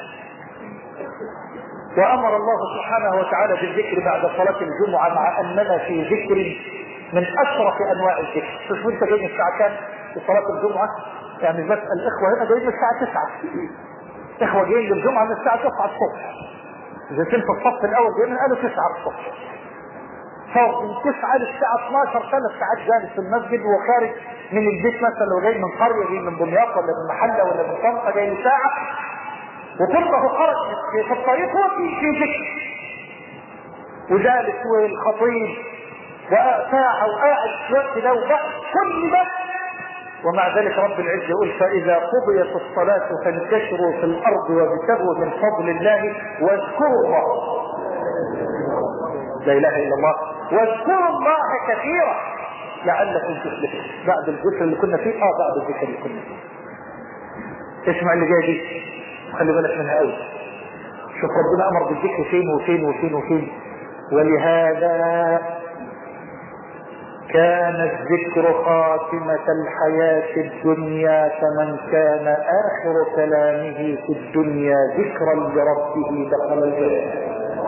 وأمر الله سبحانه وتعالى بالذكر بعد صلاة الجمعة، مع أننا في ذكر من أشرف أنواع الذكر. شوف أنت جاي الساعة كام في صلاة الجمعة؟ يعني بس الإخوة هنا جايين الساعة 9، إخوة جايين للجمعة من الساعة 9 الصبح. إذا كنت في الصف الأول جايين قالوا 9 الصبح، صار من 9 للساعة 12 3 ساعات جالس في المسجد وخارج من البيت، مثلا لو جاي من قرية، جاي من دمياط ولا من محلة ولا من طنطا، جاي ساعة وكله خرج في الطريق في ذكر وجالس والخطيب وساعة وقاعد في الوقت ده وبعد كل ده. ومع ذلك رب العزة يقول: فإذا قضيت الصلاة فانتشروا في الأرض وابتغوا من فضل الله واذكروا الله. لا إله إلا الله. واذكروا الله كثيرا لعلكم تفلحون. بعد الذكر اللي كنا فيه بعد الذكر اللي كنا فيه. اسمع اللي جاي دي، خلي بالك منها قوي. شوف ربنا أمر بالذكر فين وفين وفين وفين. ولهذا كان الذكر خاتمة الحياة الدنيا، فمن كان آخر كلامه في الدنيا ذكرا لربه دخل الجنة.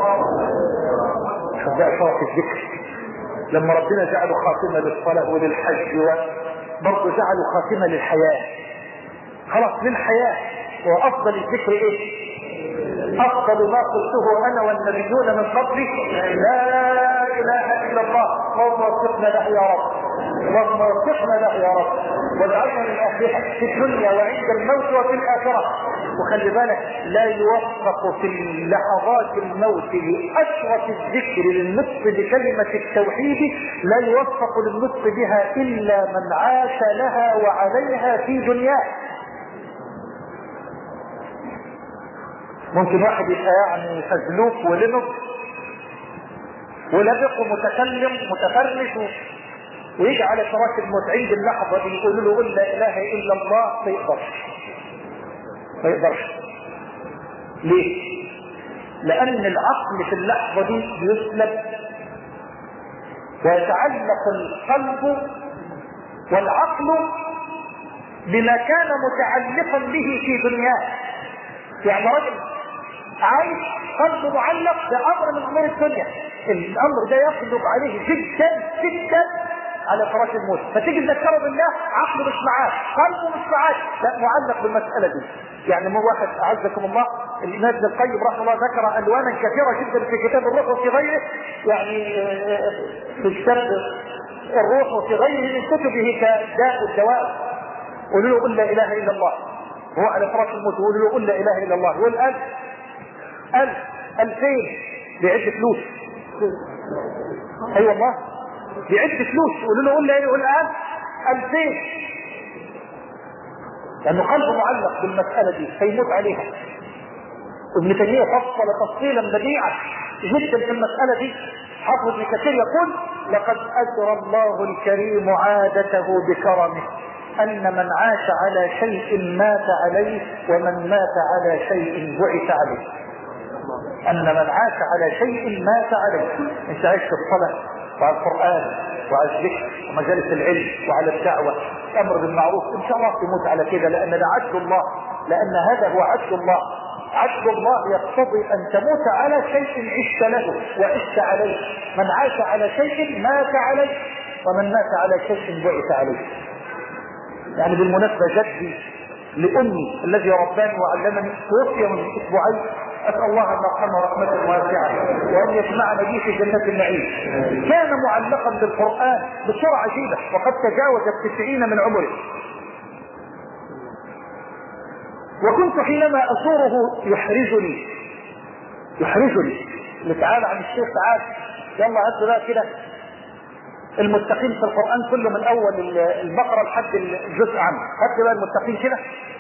شوف بقى شرف الذكر لما ربنا جعله خاتمة للصلاة وللحج، وبرضه جعله خاتمة للحياة. خلاص للحياة. وأفضل الذكر إيه؟ أفضل ما قلته أنا والنبيون من قبلي: لا إله إلا الله. اللهم وفقنا له يا رب، اللهم وفقنا له يا رب، واجعلنا من أهلها في الدنيا وعند الموت وفي الآخرة. وخلي بالك لا يوفق في لحظات الموت لأشرف الذكر للنطق بكلمة التوحيد، لا يوفق للنطق بها إلا من عاش لها وعليها في دنياه. ممكن واحد يبقى يعني فزلوك ولنط ولبق ومتكلم متفرش ويجي على فراش الموت عند اللحظة دي يقول له قل لا اله الا الله، ما يقدرش. ليه؟ لان العقل في اللحظة دي بيسلب، ويتعلق القلب والعقل بما كان متعلقا به في دنياه. يعني رجل عايش قلبه معلق بامر من امور الدنيا، الامر ده يغلب عليه جدا جدا على فراش الموت، فتيجي تذكره بالله عقله مش معاه، قلبه مش معاه، لا معلق بالمساله دي. يعني مو واحد اعزكم الله، الامام ابن القيم رحمه الله ذكر الوانا كثيره جدا في كتاب الروح وفي غيره، يعني في كتاب الروح وفي غيره من كتبه كداء والدواء. قولوا له قل لا اله الا الله، هو على فراش الموت يقولوا له قل لا اله الا الله، يقول 1000 2000 بيعد فلوس. اي والله بيعد فلوس، يقولوا له قل لا، يقول 2000، لانه قلبه معلق بالمساله دي فيموت عليها. ابن تيميه فصل تفصيلا بديعا جدا في المساله دي. حافظ ابن كثير يقول لقد اجرى الله الكريم عادته بكرمه ان من عاش على شيء مات عليه، ومن مات على شيء بعث عليه. ان من عاش على شيء مات عليه. انت عايش في الصلاه وعلى القران وعلى الذكر ومجالس العلم وعلى الدعوه الامر بالمعروف، ان شاء الله تموت على كده، لان ده عدل الله، لان هذا هو عدل الله. عدل الله يقتضي ان تموت على شيء عشت له وعشت عليه. من عاش على شيء مات عليه، ومن مات على شيء بعث عليه. يعني بالمناسبة جدي لأمي الذي رباني وعلمني توفي من أسبوعين، أسأل الله أن يرحمه رحمة واسعة وأن يجمعنا به في جنة النعيم. كان معلقا بالقرآن بصورة عجيبة، وقد تجاوز 90 من عمره. وكنت حينما أزوره يحرجني تعالى عن الشيخ، تعالى يلا هات بقى كده المتقين في القرآن كله من اول البقرة لحد الجزء عنه، هات بقى المتقين كده.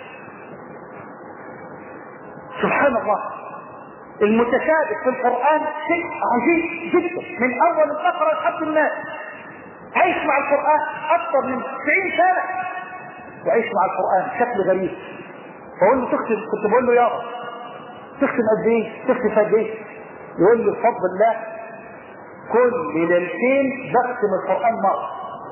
سبحان الله، المتشابه في القرآن شيء عجيب جدا من اول البقرة لحد الناس. عيش مع القرآن اكثر من 90 سنة وعيش مع القرآن شكل غريب. فقول له تختم، كنت بقول له يابا تختم قد ايه؟ تختم قد ايه؟ يقول لي بفضل الله كل ليلتين بختم القرآن مرة،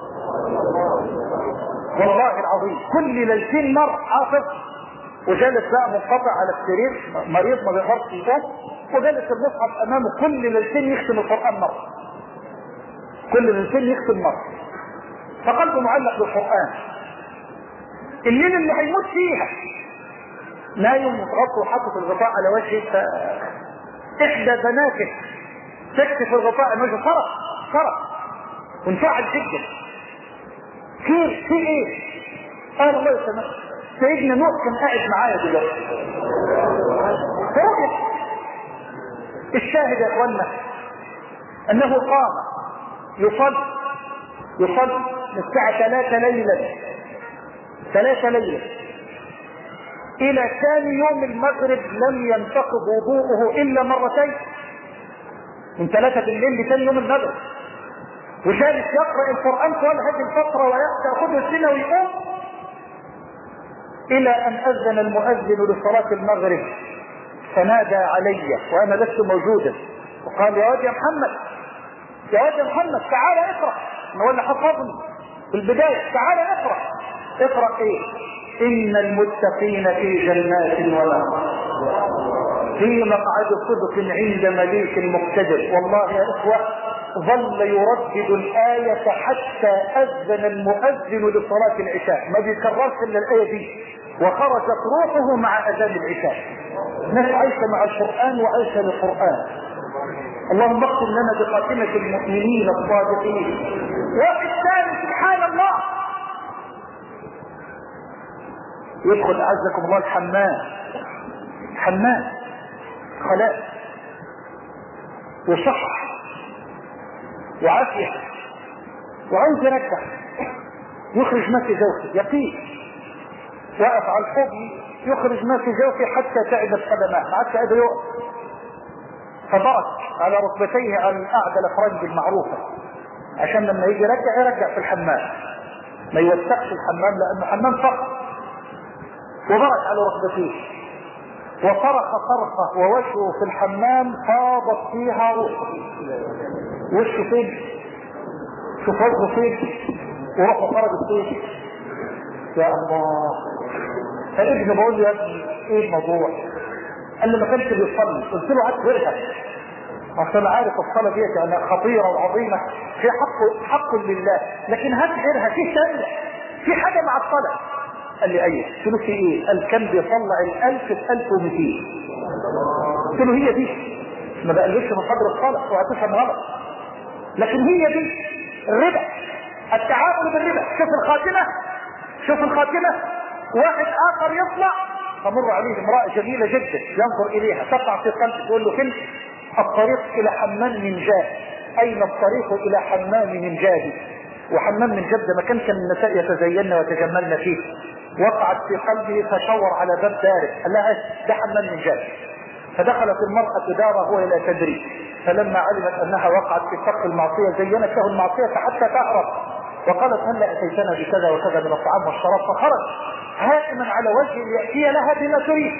والله العظيم كل ليلتين مرة حافظ. وجالس بقى منقطع على السرير مريض ما بيقدرش يقوم، وجالس المصحف امامه كل ليلتين يختم القرآن مرة، كل ليلتين يختم مرة. فقلبه معلق بالقرآن. الليل اللي هيموت فيها نايم متغطى وحاطط الغطاء على وجهه، احدى بناته تكشف الغطاء عن وجهه، فرق وانفعل جدا. في ايه؟ قال الله يسمح سيدنا نوح كان قاعد معايا دلوقتي فرؤية. الشاهد يا اخوانا انه قام يصلي من الساعة 3 ليلا الى ثاني يوم المغرب لم ينتقض وضوءه الا مرتين، من 3 بالليل لثاني يوم المغرب، وجالس يقرأ القرآن طوال هذه الفترة ويأخذ السنة ويقوم إلى أن أذن المؤذن لصلاة المغرب فنادى علي وأنا لست موجودا وقال يا واد يا محمد تعال اقرأ. هو اللي حفظني في البداية، تعال اقرأ ايه؟ إن المتقين في جنات ونهر في مقعد صدق عند مليك مقتدر. والله يا إخوة ظل يردد الآية حتى أذن المؤذن لصلاة العشاء، ما بيكررش إلا الآية دي، وخرجت روحه مع أذان العشاء. ناس عايشة مع القرآن وعايشة للقرآن. اللهم اختم لنا بخاتمة المؤمنين الصادقين. والثاني سبحان الله يدخل أعزكم الله الحمام خلاء وصحة وعافية وعاوز يرجع يخرج ما في جوفه، يقين وقف على الحوض يخرج ما في جوفه حتى تعبت قدماه، ما عادش قادر يقف، فضرب على ركبتيه على الأعدى الأفرنج المعروفة عشان لما يجي يرجع في الحمام، ما يوسخش الحمام لانه حمام فقط. وبرك على ركبتيه وصرخ صرخه ووجهه في الحمام فاضت فيها روحه. وشه فين؟ شوف وجهه فين وروحه خرجت فين. يا الله. فابني بقول له يا ابني ايه الموضوع؟ قال لي ما كانش بيصلي. قلت له هات غيرها عشان عارف الصلاه ديت يعني خطيره وعظيمه، في حق لله، لكن هات غيرها في ثانيه، في حاجه مع الصلاه. قال لي ايوه. قلت له في ايه؟ قال كان بيطلع 1000 في 1200. قلت له هي دي، ما بقللش من قدر الصلاه وهتفهم غلط، لكن هي دي الربا، التعامل بالربا. شوف الخاتمه. واحد اخر يطلع تمر عليه امراه جميله جدا ينظر اليها، تقع في قلبه تقول له كلمه الطريق الى حمام من جاد. اين الطريق الى حمام من جاد؟ وحمام من جد مكان كان النساء يتزينن ويتجملن فيه. وقعت في قلبه فشور على باب داره، قال لها ده حمام من جاد. فدخلت المرأة داره وهي لا تدري، فلما علمت انها وقعت في فخ المعصية زينت له المعصية حتى تعرف، وقالت هلا اتيتنا بكذا وكذا من الطعام والشراب. فخرج هائما على وجه ليأتي لها بما تريد.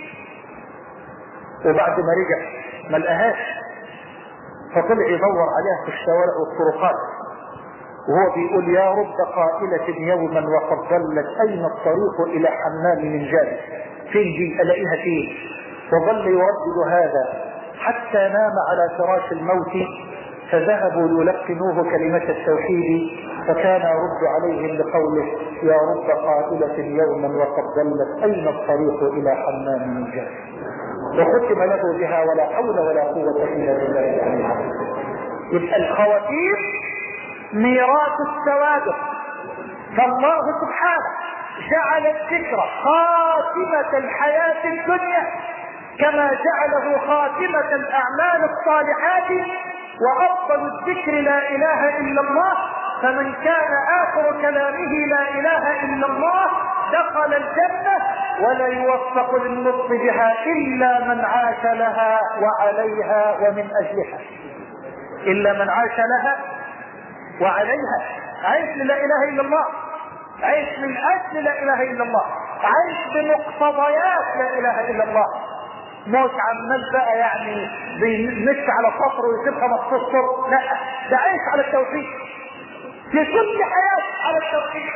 وبعد ما رجع ما لقاهاش، فطلع يدور عليها في الشوارع والطرقات وهو بيقول يا رب قائلة يوما وقد ضلت اين الطريق الى حمام من جاد؟ فين دي؟ الاقيها فين؟ وظل يردد هذا حتى نام على فراش الموت، فذهبوا يلقنوه كلمة التوحيد، فكان يرد عليهم بقوله يا رب قائلة يوما وقد ضلت اين الطريق الى حمام من جاد؟ وختم له بها ولا حول ولا قوة الا بالله العلي العظيم. يبقى الخواتيم ميراث السوابق، فالله سبحانه جعل الذكر خاتمة الحياة الدنيا كما جعله خاتمة الأعمال الصالحات. وأفضل الذكر لا إله إلا الله، فمن كان آخر كلامه لا إله إلا الله دخل الجنة، ولا يوفق للنطق بها إلا من عاش لها وعليها ومن أجلها. إلا من عاش لها وعليها، عايش لا إله إلا الله، عايش من أجل لا إله إلا الله، عايش بمقتضيات لا إله إلا الله. موت عمال بقى يعني بيمشي على سطر ويسيب 15 سطر، لا، ده عايش على التوحيد في كل حياته، على التوحيد.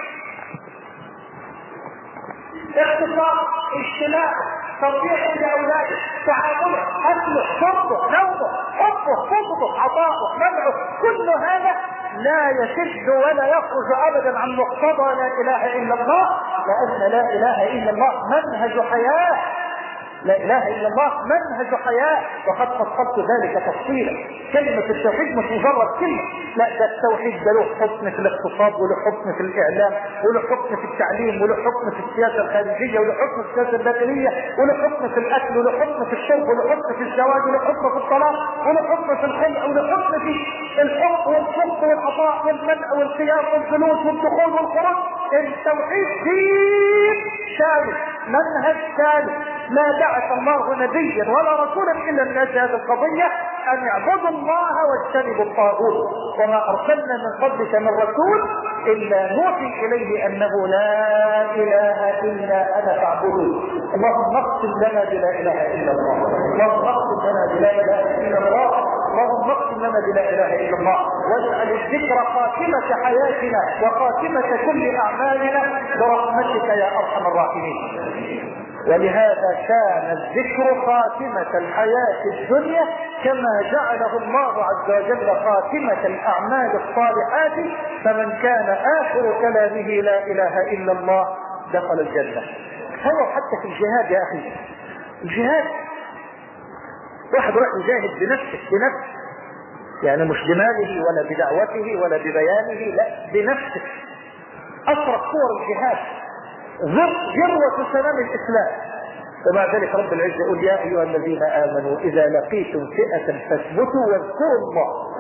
اختصار، اجتماع، تربيته لاولاده، تعامله، اكله، شربه، نومه، حبه، بغضه، عطاؤه، منعه، كل هذا لا يشد ولا يخرج ابدا عن مقتضى لا اله الا الله، لان لا اله الا الله منهج حياه. لا اله الا الله منهج حياه، وقد فصلت ذلك تفصيلا. كلمه التوحيد مش مجرد كلمه، لا، ده التوحيد ده له حكم في الاقتصاد، وله حكم في الاعلام، وله حكم في التعليم، وله حكم في السياسه الخارجيه، وله حكم في السياسه الداخليه، وله حكم في الاكل، وله حكم في الشرب، وله حكم في الزواج، وله حكم في الطلاق، وله حكم في الخلع، وله حكم في الحب والصدق والعطاء والمنع والقيام والجلوس والدخول والخروج. التوحيد دين شامل، منهج شامل. ما بعث الله نبيا ولا رسولا الا من اجل هذه القضيه، ان يعبدوا الله واجتنبوا الطاغوت. وما ارسلنا من قبلك من رسول الا نوحي اليه انه لا اله الا انا فاعبدون. اللهم اقسم لنا بلا اله الا الله، اللهم اقسم لنا بلا اله الا الله، اللهم اقسم لنا بلا اله الا الله، واجعل الذكر خاتمه حياتنا وخاتمه كل اعمالنا برحمتك يا ارحم الراحمين. ولهذا كان الذكر خاتمة الحياة الدنيا كما جعله الله عز وجل خاتمة الأعمال الصالحات. فمن كان آخر كلامه لا إله إلا الله دخل الجنة. هو حتى في الجهاد يا أخي، الجهاد واحد راح يجاهد بنفسه يعني مش بماله ولا بدعوته ولا ببيانه، لا، بنفسه. أشرف صور الجهاد، ذروة سلام الإسلام. ومع ذلك رب العزة يقول يا أيها الذين آمنوا إذا لقيتم فئة فاثبتوا واذكروا الله.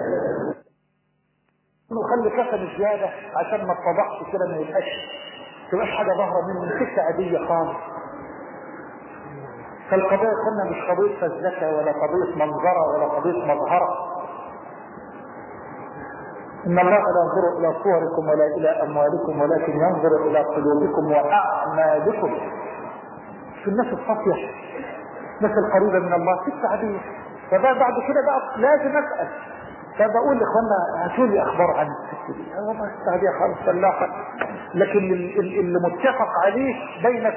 نخلي كفن الزيادة عشان ما اتضحش كده، ما تبقاش حاجة ظاهرة منه، سكة عادية خالص. فالقضية كنا مش قضية فزلكة ولا قضية منظرة ولا قضية مظهرة. إن الله لا ينظر إلى صوركم ولا إلى أموالكم ولكن ينظر إلى قلوبكم وأعمالكم. في الناس الصافية، الناس القريبة من الله في التعبير. فبعد كده بقى لازم أسأل، فبقول لإخواننا هاتوا لي أخبار عن الست دي. والله السعودية خالص فلاحة، لكن اللي متفق عليه بين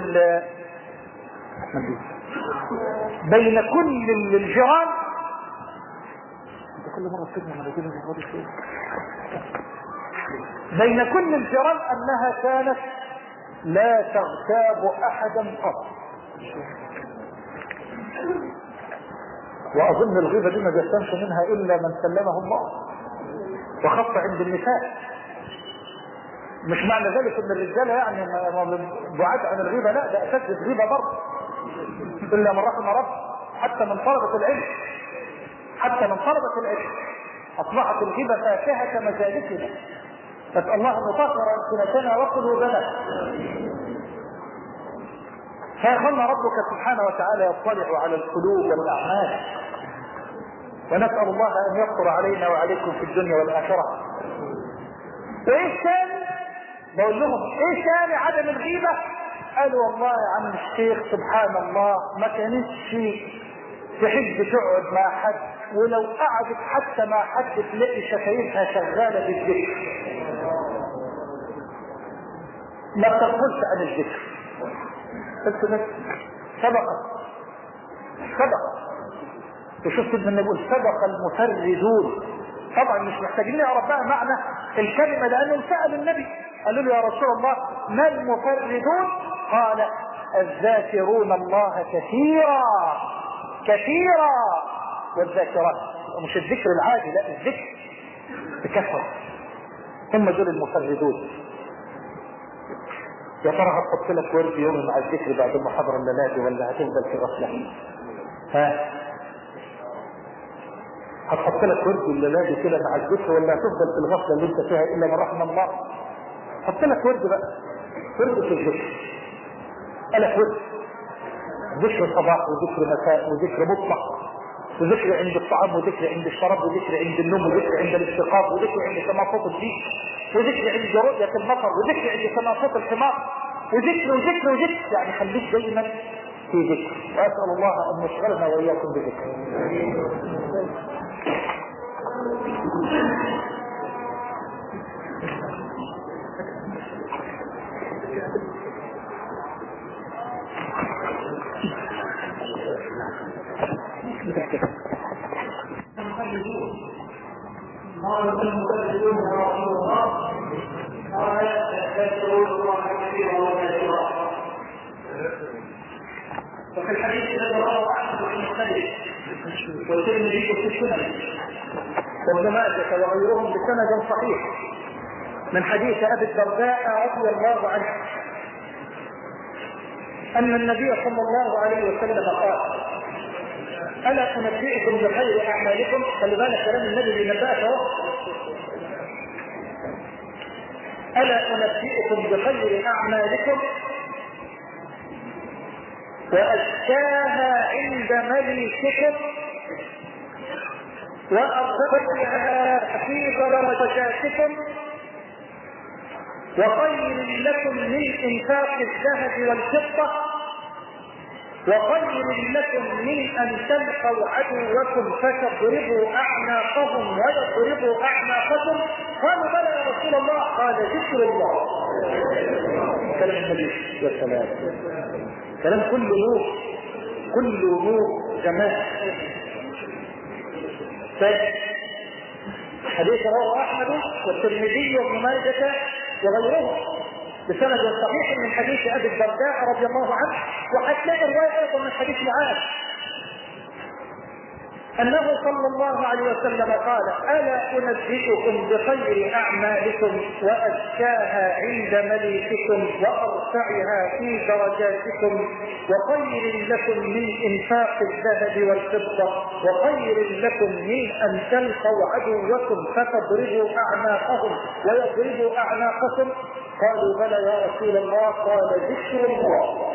كل الجيران، كل مرة تجمع مرتين بين كل الجيران أنها كانت لا تغتاب أحدا قط. وأظن الغيبة دي ما بيستنش منها إلا من سلمه الله، وخاصة عند النساء. مش معنى ذلك ان الرجال يعني بعاد عن الغيبة، لا، ده أساس الغيبة برضه إلا من رحم رب. حتى من طلبة العلم، أصبحت الغيبة فاكهة مجالسنا. نسأل الله أن يطهر ألسنتنا وقلوبنا. فيظل ربك سبحانه وتعالى يطلع على القلوب والأعمال، ونسأل الله أن يغفر علينا وعليكم في الدنيا والآخرة. وإيش ثاني؟ بقول لهم إيش ثاني عدم الغيبة؟ قالوا والله يا عم الشيخ سبحان الله ما كانتش تحب تقعد مع حد، ولو قعدت حتى مع حد تلاقي شفايفها شغالة بالذكر، ما تقبلش عن الذكر. بس سبق وشفت ابن النبي يقول سبق المفردون. طبعا مش محتاجين نعرف بقى معنى الكلمة، لأنهم سألوا النبي قالوا له يا رسول الله ما المفردون؟ قال الذاكرون الله كثيرا والذاكرات. مش الذكر العادي، لا، الذكر بكثرة، هم دول المفردون. يا ترى هتحط لك ورد يوم مع الذكر بعد المحاضرة الليلة ولا هتفضل في غفلة؟ هتحط لك ورد الليلة كده مع الذكر ولا هتفضل في الغفلة اللي انت فيها إلا من رحم الله؟ حط لك ورد بقى، ورد في الذكر. قالك ورد ذكر صباح وذكر مساء وذكر مطلق، وذكر عند الطعام وذكر عند الشراب وذكر عند النوم وذكر عند الاستيقاظ وذكر عند سماع صوت الديك وذكر عند رؤية المطر وذكر عند سماع صوت الحمار وذكر. يعني خليك دايما في ذكر. وأسأل الله أن يشغلنا وإياكم بذكر. قال المكذبون يا رسول الله قال تذكرون الله كثيرا وكثيرا. وفي الحديث الذي رواه احمد بن مسلم والترمذي في السنن وابن ماجه وغيرهم بسند صحيح من حديث ابي الدرداء رضي الله عنه ان النبي صلى الله عليه وسلم قال ألا أنبئكم بخير أعمالكم؟ خلي بالك كلام النبي بينبأك اهو. ألا أنبئكم بخير أعمالكم وأزكاها عند مليككم وأرفعها في درجاتكم وخير لكم من إنفاق الذهب والفضة وخير لكم من أن تلقوا عدوكم فتضربوا أعناقهم ويضربوا أعناقكم. قالوا بلى يا رسول الله. قال ذكر الله. كلام النبي والسلام، كلام كل نور جمال. حديث رواه أحمد والترمذي وابن ماجه وغيرهم بسند صحيح من حديث ابي الدرداء رضي الله عنه. وحتى الروايه ايضا من حديث معاذ انه صلى الله عليه وسلم قال الا انبئكم بخير اعمالكم وازكاها عند مليككم وارفعها في درجاتكم وخير لكم من انفاق الذهب والفضه وخير لكم من ان تلقوا عدوكم فتضربوا اعناقهم ويضربوا اعناقكم. قالوا بلى يا رسول الله. قال ذكر الله.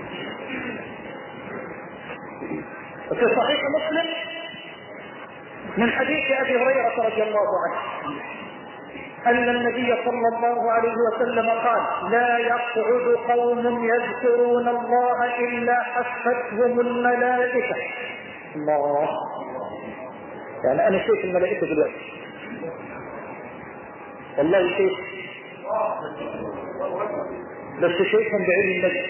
وفي صحيح مسلم من حديث ابي هريره رضي الله عنه ان النبي صلى الله عليه وسلم قال: لا يقعد قوم يذكرون الله الا حفتهم الملائكه. الله، يعني انا شايف الملائكه دلوقتي، والله شايف، بس شايفهم بعين النبي،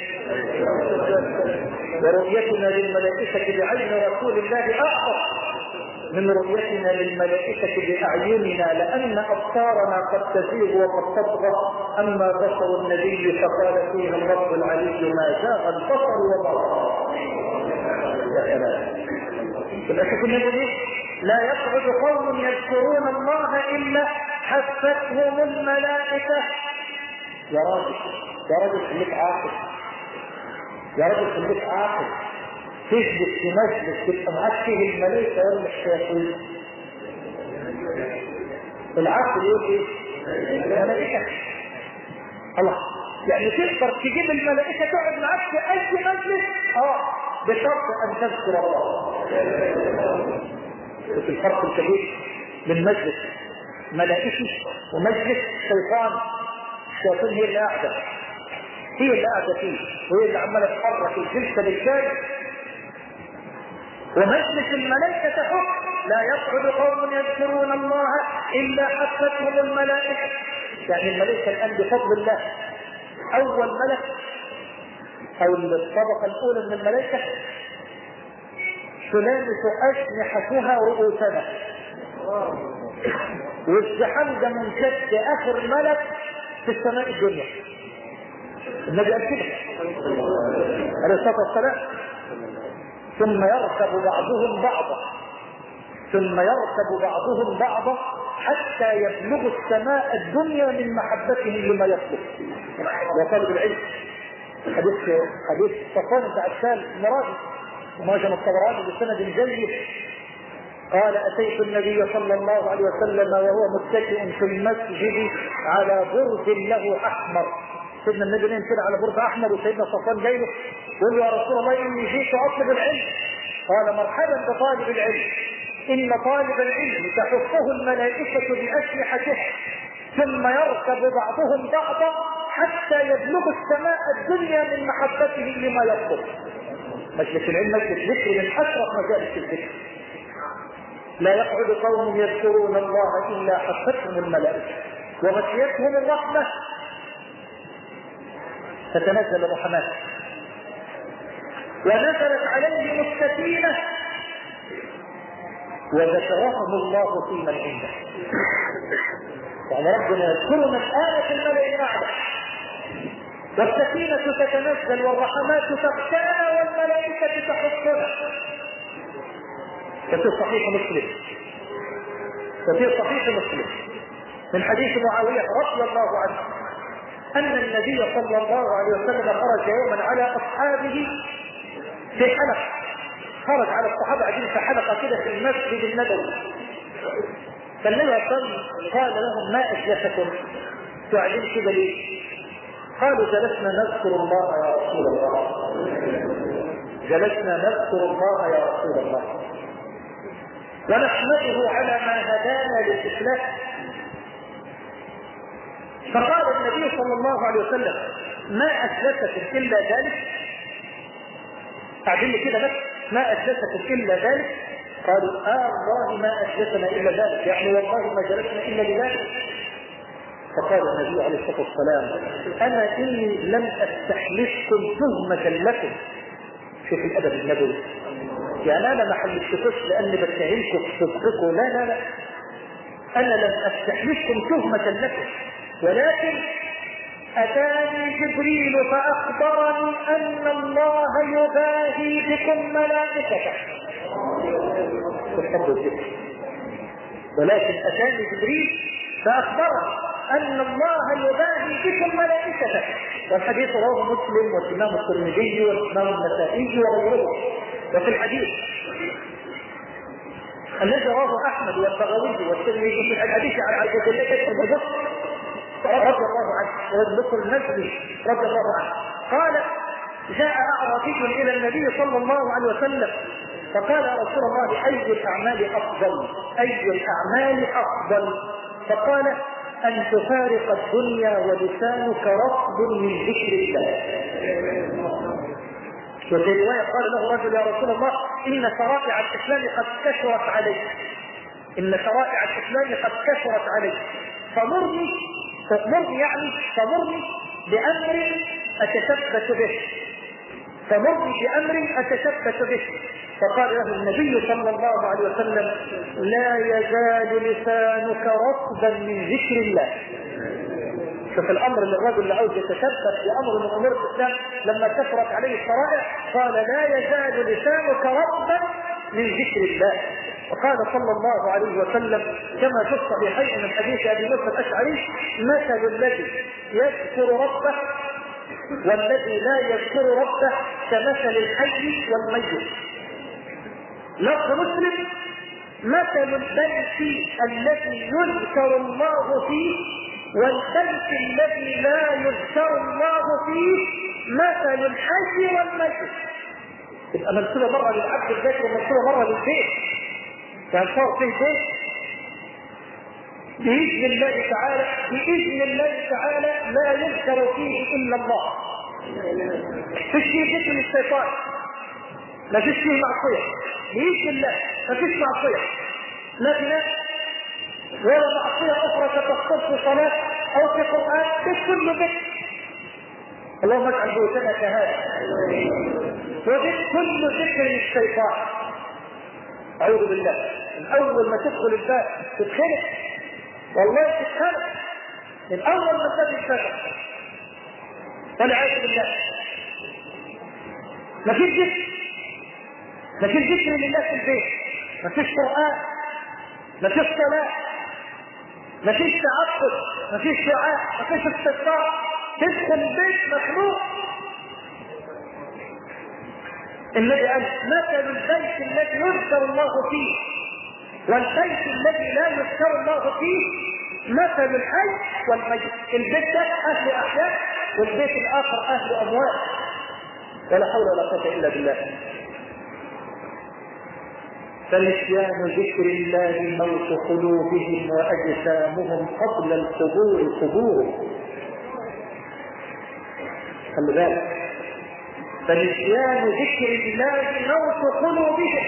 ورؤيتنا للملائكه بعين رسول الله اعظم من رؤيتنا للملائكة بأعيننا، لأن أبصارنا قد تزيغ وقد تطغى، أما بصر النبي فقال فيه الرب العلي: ما زاغ البصر وما طغى. يا سلام. فالأسف النبي: لا يقعد قوم يذكرون الله إلا حفتهم الملائكة. يا راجل خليك عاقل، يا راجل خليك عاقل. تجلس في مجلس تبقى معاك فيه الملائكة ولا الشياطين؟ العقل يقول ايه؟ الملائكة. الله، يعني تقدر تجيب الملائكة تقعد معاك في اي مجلس بشرط ان تذكر الله. في الفرق الكبير من مجلس ملائكي ومجلس شيطان. الشياطين هي اللي قاعدة فيه، وهي اللي عمالة تحرك الجلسة بالجاي. ومجلس الملائكة حكم: لا يقعد قوم يذكرون الله إلا حفتهم الملائكة. يعني الملائكة الآن بفضل الله أول ملك أو الطبقة الأولى من الملائكة سلامة أجنحتها رؤوسنا، والزحام ده من شد آخر ملك في السماء الدنيا. النبي قال كده عليه الصلاة والسلام: ثم يركب بعضهم بعضا حتى يبلغ السماء الدنيا من محبتهم لما يطلب. وطالب العلم حديث صفوان بن عسال المراجي ومعجم الطبراني بسند جيد قال: أتيت النبي صلى الله عليه وسلم وهو متكئ في المسجد على برد له أحمر. سيدنا النبي ينزل على برد أحمر، وسيدنا صفوان جاي له يقول له: يا رسول الله إني جئت أطلب العلم. قال: مرحبا بطالب العلم، إن طالب العلم تحفه الملائكة بأجنحتها، ثم يركب بعضهم بعضا حتى يبلغ السماء الدنيا من محبته لما يطلب. مجلس العلم مجلس ذكر من أشرف مجالس الذكر. لا يقعد قوم يذكرون الله إلا حفتهم الملائكة وغشيتهم الرحمة تتنزل الرحمات ونزلت عليهم السكينة وذكرهم الله في من عنده. يعني ربنا يذكرنا الآن في الملأ الأعلى، والسكينة تتنزل والرحمات تغشانا والملائكة تحفنا. ففي صحيح مسلم من حديث معاوية رضي الله عنه أن النبي صلى الله عليه وسلم خرج يوما على أصحابه في حلقة، خرج على الصحابة قاعدين في حلقة كده في المسجد النبوي. فالنبي قال لهم: ما أجلسكم قاعدين كده ليه؟ قالوا: جلسنا نذكر الله يا رسول الله، جلسنا نذكر الله يا رسول الله ونحمده على ما هدانا للإسلام. فقال النبي صلى الله عليه وسلم: ما أجلسكم إلا ذلك؟ قاعدين كده بس، ما أجلسكم إلا ذلك؟ قالوا: والله ما أجلسنا إلا ذلك، يعني والله ما جلسنا إلا لذلك. فقال النبي عليه الصلاة والسلام: أنا إني لم أستحلفكم تهمة لكم. شوف الأدب النبوي، يعني أنا ما حلفتكوش لأني بتهمكم في صدقكم، لا، أنا لم أستحلفكم تهمة لكم، ولكن أتاني جبريل فأخبرني أن الله يباهي بكم ملائكته. ولكن أتاني جبريل فأخبرني أن الله يباهي بكم ملائكته. والحديث رواه مسلم والإمام الترمذي والإمام النسائي وغيره. وفي الحديث الذي رواه أحمد والبغوي والترمذي في الحديث عن عبد الله بن مسعود رضي الله عنه وذكر المسلم رضي الله عنه قال: جاء أعرابي إلى النبي صلى الله عليه وسلم فقال: يا رسول الله أي الأعمال أفضل؟ أي الأعمال أفضل؟ فقال أن تفارق الدنيا ولسانك رطب من ذكر الله. وفي رواية قال له رجل: يا رسول الله إن شرائع الإسلام قد كثرت علي، إن شرائع الإسلام قد كثرت علي، فمرني بأمر أتثبت به، فقال له النبي صلى الله عليه وسلم: لا يزال لسانك رطبا من ذكر الله. شوف الامر للرجل اللي عاوز يتثبت بامر من امور الاسلام لما كثرت عليه الشرائع، قال: لا يزال لسانك رطبا من ذكر الله. وقال صلى الله عليه وسلم كما في الصحيحين من حديث ابي موسى الاشعري: مثل الذي يذكر ربه والذي لا يذكر ربه كمثل الحي والميت. لفظ مسلم: مثل البيت الذي يذكر الله فيه والبيت الذي لا يذكر الله فيه مثل الحي والميت. يبقى منسوبه مره للعبد البيت ومنسوبه مره للبيت. كان صار فيه بيت بإذن الله تعالى لا يذكر فيه إلا الله. فيش فيه ذكر الشيطان، ما فيش فيه معصية بإذن الله، ما فيش معصية، لكن ولا معصية أخرى كتصدق في صلاة أو في قرآن، فيش كل ذكر. اللهم اجعل بيوتنا كهذا. وكل ذكر للشيطان. أعوذ بالله، من أول ما تدخل الباب تتخلق، والله تتخلق من أول ما تبدأ الشجر. والعياذ بالله. ما فيش ذكر لله في البيت، ما فيش قرآن، ما فيش صلاة، ما فيش تعبد، ما فيش دعاء، ما فيش استغفار. تدخل البيت مخلوق. الذي قال: مثل البيت الذي يذكر الله فيه والبيت الذي لا يذكر الله فيه مثل الحي والميت. البيت ده اهل احياء والبيت الاخر اهل اموات. ولا حول ولا قوه الا بالله. فنسيان ذكر الله موت قلوبهم واجسامهم قبل القبور قبور. خلي بالك، فنسيان ذكر الله موت قلوبهم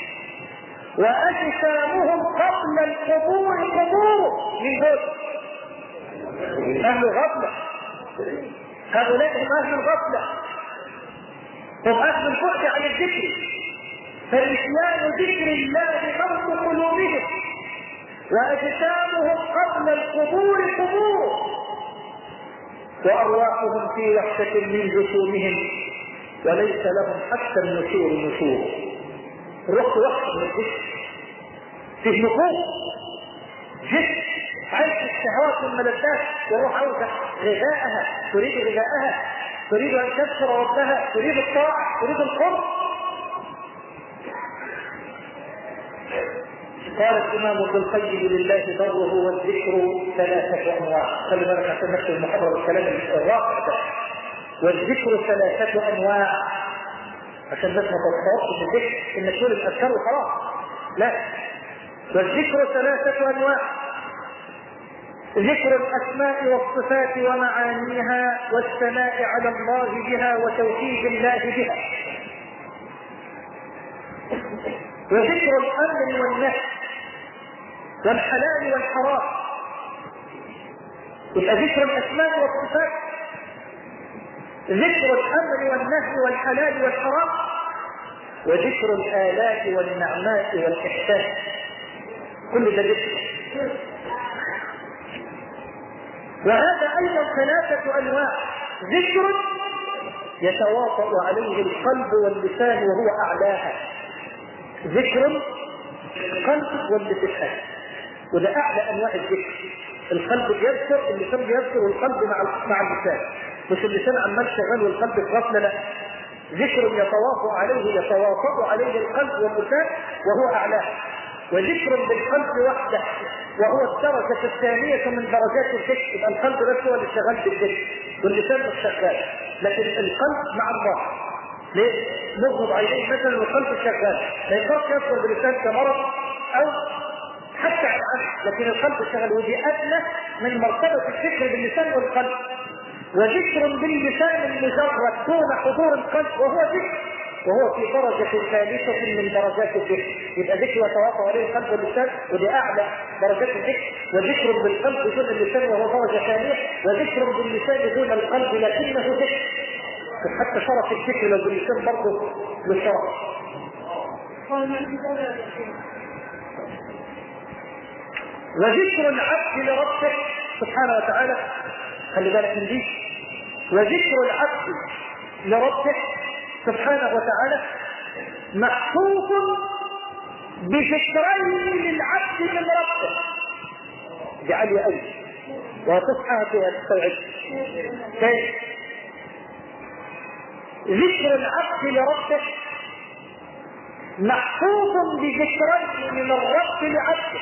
واجسامهم قبل القبور قبور. من دول اهل الغفله، هؤلاء هم اهل الغفله، هم اهل البعد عن الذكر. فنسيان ذكر الله موت قلوبهم واجسامهم قبل القبور قبور، وارواحهم في وحشه من جسومهم وليس لهم حتى النشور نشور. الروح وحده من الجسم، في نفوس جسم عايش الشهوات والملذات، والروح عاوزه غذاءها، تريد غذاءها، تريد ان تذكر ربها، تريد الطاعه، تريد القرب. قال الامام ابن القيم: لله ضره والذكر ثلاثه انواع. خلي بالك عشان نفس المحاضره بالكلام الرائع ده. والذكر ثلاثه انواع، عشان الناس ما تتصورش ان الذكر ان تقول الاذكار وخلاص، لا. والذكر ثلاثه انواع: ذكر الاسماء والصفات ومعانيها والثناء على الله بها وتوحيد الله بها، وذكر الامر والنهي والحلال والحرام. يبقى ذكر الاسماء والصفات، ذكر الامر والنهي والحلال والحرام، وذكر الآلات والنعمات والإحسان. كل ده ذكر. وهذا أيضا ثلاثة أنواع: ذكر يتواطأ عليه القلب واللسان وهو أعلاها، ذكر القلب واللسان، وده أعلى أنواع الذكر. القلب بيذكر، اللسان بيذكر، والقلب مع اللسان، مش اللسان عمال شغال والقلب في غفلة، لا. ذكر يتواطأ عليه القلب واللسان وهو أعلاه، وذكر بالقلب وحده وهو الدرجة الثانية من درجات الذكر. يبقى القلب بس هو اللي شغال بالذكر واللسان مش شغال، لكن القلب مع الله. ليه؟ نغمض عينيه مثلا والقلب شغال، ما يقدرش يذكر باللسان كمرض او عنه، لكن القلب شغل، ودي ادنى من مرتبه الذكر باللسان والقلب. وذكر باللسان المجرد دون حضور القلب وهو ذكر، وهو في درجة ثالثة من درجات الذكر. يبقى ذكر يتوافق عليه القلب واللسان، ودي أعلى درجات الذكر. وذكر بالقلب دون اللسان وهو درجة ثانية، وذكر باللسان دون القلب لكنه ذكر. حتى شرف الذكر لو باللسان برضه بالشرف. وذكر العبد لربه سبحانه وتعالى، خلي بالك من دي، وذكر العبد لربه سبحانه وتعالى محفوظ بذكرين للعبد من ربه. دي عالية قوي وتصحى فيها تستوعب. كيف؟ ذكر العبد لربه محفوظ بذكرين من الرب لعبده.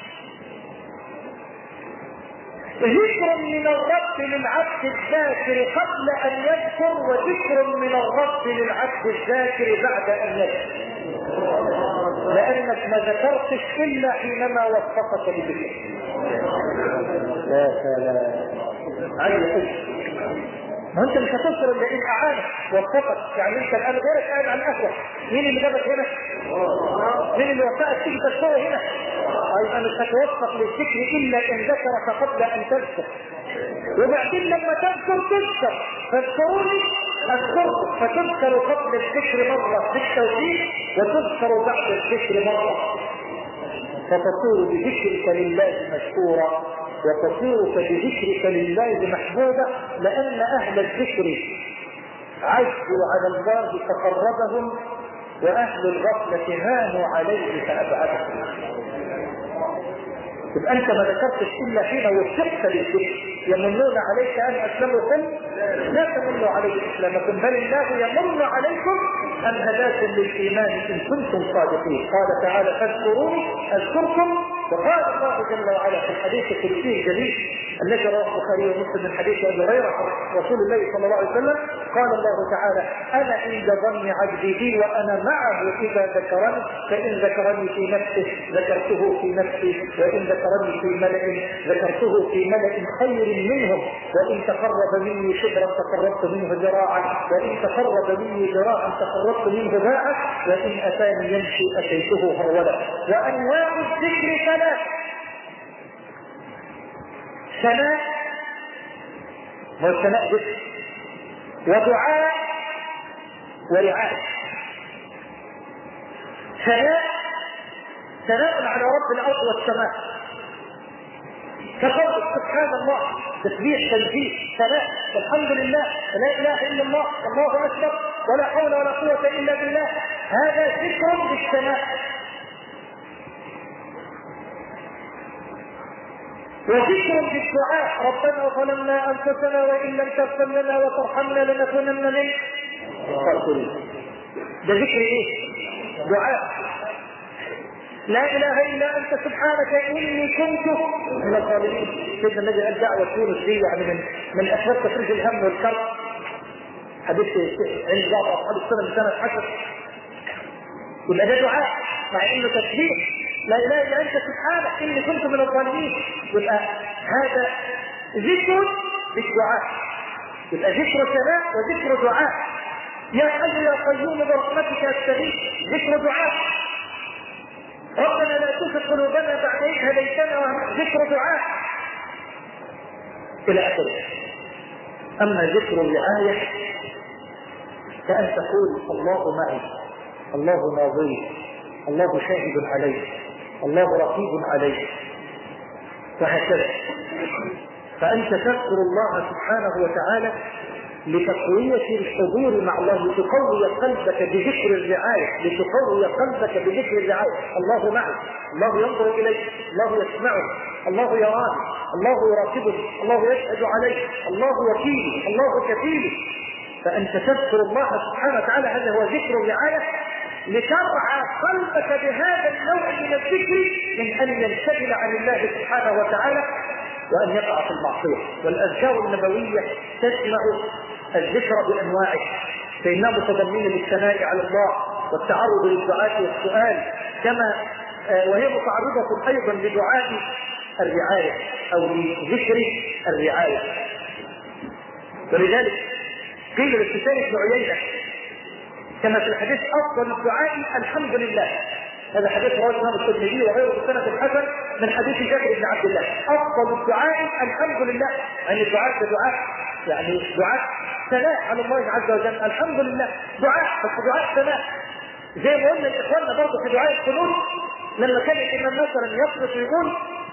ذكر من الرب للعبد الذاكر قبل ان يذكر، وذكر من الرب للعبد الذاكر بعد ان يذكر، لانك ما ذكرتش الا حينما وفقك لذكر. يا سلام، عجل. ما انت مش هتذكر الا ان اعانك وفقك. يعني انت الان غيرك قاعد على القهوه، مين اللي جابك هنا؟ مين اللي وفقك تيجي تذكره هنا؟ ايضا مش هتوفق للذكر الا ان ذكرك قبل ان تذكر. وبعدين لما تذكر فاذكروني اذكركم، فتذكر قبل الذكر مره بالتوحيد، وتذكر بعد الذكر مره، فتصير بذكرك لله مشكورا، وتصيرك بذكرك لله محبوبا، لان اهل الذكر عجزوا على الله فقربهم، واهل الغفله هانوا عليه فابعدهم. يبقى انت ما ذكرتش الا حين وفقت للذكر. يمنون عليك ان اسلموا، قل لا تمنوا علي اسلامكم بل الله يمن عليكم ان هداكم للايمان ان كنتم صادقين. قال تعالى فاذكروني اذكركم. وقال الله جل وعلا في الحديث القدسي الجليل الذي رواه البخاري ومسلم من حديث ابي هريره عن رسول الله صلى الله عليه وسلم قال الله تعالى انا عند ظن عبدي بي وانا معه اذا ذكرني، فان ذكرني في نفسه ذكرته في نفسي، وان ذكرني في ملأ ذكرته في ملأ خير منهم، وان تقرب مني شبرا تقربت منه ذراعا، وان تقرب مني ذراعا تقربت منه باعا، وان اتاني يمشي اتيته هرولا. وانواع الذكر ثلاث: ثناء، والثناء ذكر، ودعاء، ورعاية. ثناء على رب الارض والسماء، كقول سبحان الله، تسبيح، تنزيه، ثناء، الحمد لله، لا اله الا الله، الله اكبر، ولا حول ولا قوه الا بالله. هذا ذكر بالثناء. وذكر بالدعاء: ربنا ظلمنا انفسنا وان لم تغفر لنا وترحمنا لنكونن من الخاسرين. ده ذكر ايه؟ دعاء. لا اله الا انت سبحانك اني كنت من الظالمين. سيدنا النبي قال دعوه تونس دي يعني من اسباب تفريج الهم والكرب. حديث عند بعض اصحاب السنه بسنه حسن. يبقى ده دعاء مع انه تسبيح. لا اله الا انت سبحانك اني كنت من الظالمين. يبقى هذا ذكر بالدعاء. يبقى ذكر ثناء وذكر دعاء. يا حي يا قيوم برحمتك استغيث، ذكر دعاء. ربنا لا تزغ قلوبنا بعد إذ هديتنا، ذكر دعاء الى اخره. اما ذكر الرعايه كأن تقول الله معي، الله ناظري، الله شاهد علي، الله رقيب علي، وهكذا. فأنت تذكر الله سبحانه وتعالى لتقوية الحضور مع الله، لتقوي قلبك بذكر الرعاية، لتقوي قلبك بذكر الرعاية. الله معي، الله ينظر إليك، الله يسمعه، الله يراني، الله يراقبني، الله يشهد علي، الله وكيلي، الله كفيلي. فأنت تذكر الله سبحانه وتعالى، هذا هو ذكر الرعاية، لترعى قلبك بهذا النوع من الذكر من أن ينشغل عن الله سبحانه وتعالى وأن يقع في المعصية. والأذكار النبوية تجمع الذكر بأنواعه، فإنها متضمنة للثناء على الله والتعرض للدعاء والسؤال، كما وهي متعرضة أيضا لدعاء الرعاية أو لذكر الرعاية. ولذلك قيل لسفيان بن عيينة كما في الحديث أفضل الدعاء الحمد لله. هذا حديث رواه الإمام الترمذي وغيره بسند حسن من حديث جابر بن عبد الله. أفضل الدعاء الحمد لله، يعني الدعاء كدعاء يعني دعاء ثناء على الله عز وجل. الحمد لله دعاء، بس دعاء ثناء. زي ما قلنا لإخواننا برضه في دعاء القنوت لما كان الإمام مثلا يصرف يقول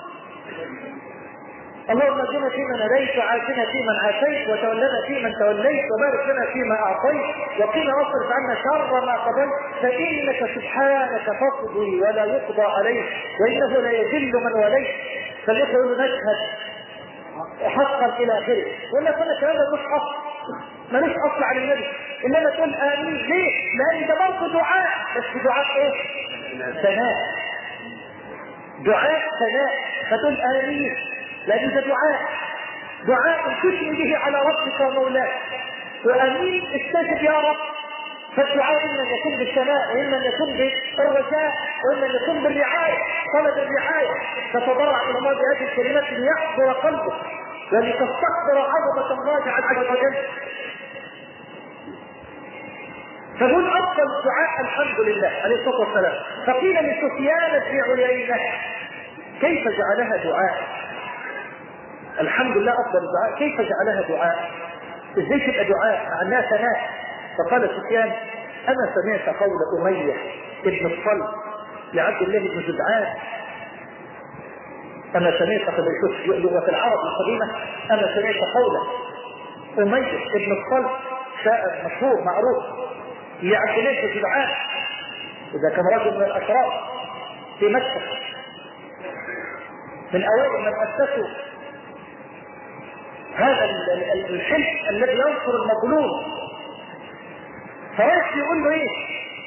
اللهم اهدنا فيمن هديت وعافنا فيمن عافيت وتولنا فيمن توليت وبارك لنا فيما اعطيت وقنا واصرف عنا شر ما قضيت فانك سبحانك تقضي ولا يقضى عليك وانه لا يذل من وليت. فليقول نشهد حقا الى اخره. ولا كنا كلام ملوش اصل على النبي، انما تقول امين. ليه؟ لان ده برضه دعاء، بس دعاء ايه؟ ثناء. دعاء ثناء، فتقول امين لأن ده دعاء تثني به على ربك ومولاك. وأمين استجب يا رب. فالدعاء إما أن يكون بالثناء وإما أن يكون بالرجاء وإما أن يكون بالرعاية، طلب الرعاية. تتضرع إلى الله بهذه الكلمات ليحضر قلبك ولتستحضر عظمة الله عز وجل. فقل أفضل الدعاء الحمد لله عليه الصلاة والسلام. فقيل لسفيان بن عيينة كيف جعلها دعاء؟ الحمد لله أفضل الدعاء، كيف جعلها دعاء؟ إزاي تبقى دعاء مع أنها ثناء؟ فقال سفيان أنا سمعت قول أمية ابن الصلب لعبد الله بن جدعان. أنا سمعت في لغة العرب القديمة أنا سمعت قول أمية ابن الصلب شاعر مشهور معروف لعبد الله بن جدعان، إذا كان رجل من الأشراف في مكة من أوائل من أسسوا هذا الحلف الذي ينصر المظلوم. فرايح يقول له ايه؟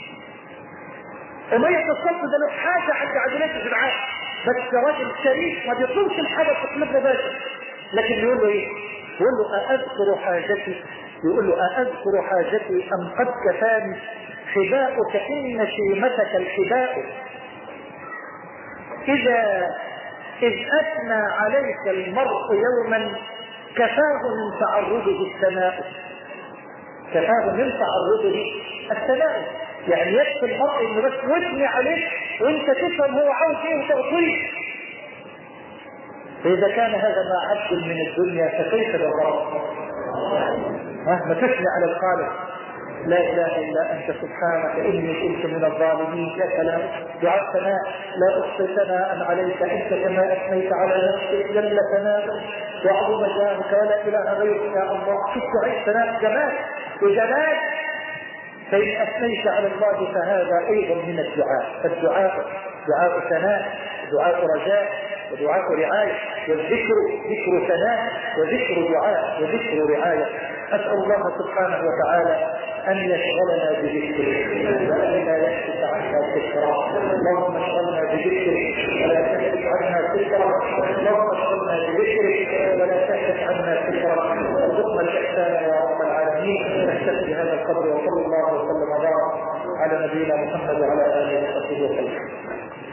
أمية الصلب ده له حاجة عند عدلات جدعان، بس راجل شريف ما بيطلبش الحاجة تطلب مباشر، لكن يقول له ايه؟ يقول له أأذكر حاجتي؟ يقول له أأذكر حاجتي أم قد كفاني حباؤك إن شيمتك الحباء إذ أثنى عليك المرء يوما كفاه من تعرضه السماء. كفاه من تعرضه السماء، يعني يكفي المرء انه بس يثني عليك وانت تفهم هو عاوز ايه وتعطيه. فاذا كان هذا ما عبد من الدنيا فكيف بالرب؟ ما تثني على الخالق لا اله الا انت سبحانك اني كنت من الظالمين. يا سلام دعاء ثناء لا احصي ثناء عليك انت كما اثنيت على نفسك جل ثناء وعظم جاهك ولا اله غيرك يا الله. شوف دعاء ثناء جمال وجلال. فان اثنيت على الله فهذا ايضا من الدعاء. فالدعاء دعاء ثناء دعاء رجاء ودعاء رعايه، والذكر ذكر ثناء وذكر دعاء وذكر رعايه. أسأل الله سبحانه وتعالى أن يشغلنا بذكره وأن لا يكشف عنا ذكره. اللهم اشغلنا بذكرك ولا تكشف عنا ذكره. اللهم اشغلنا بذكرك ولا تكشف عنا ذكره. ارزقنا الإحسان يا رب العالمين. نكتفي بهذا القدر وصلى الله وسلم وبارك على نبينا محمد وعلى آله وصحبه وسلم.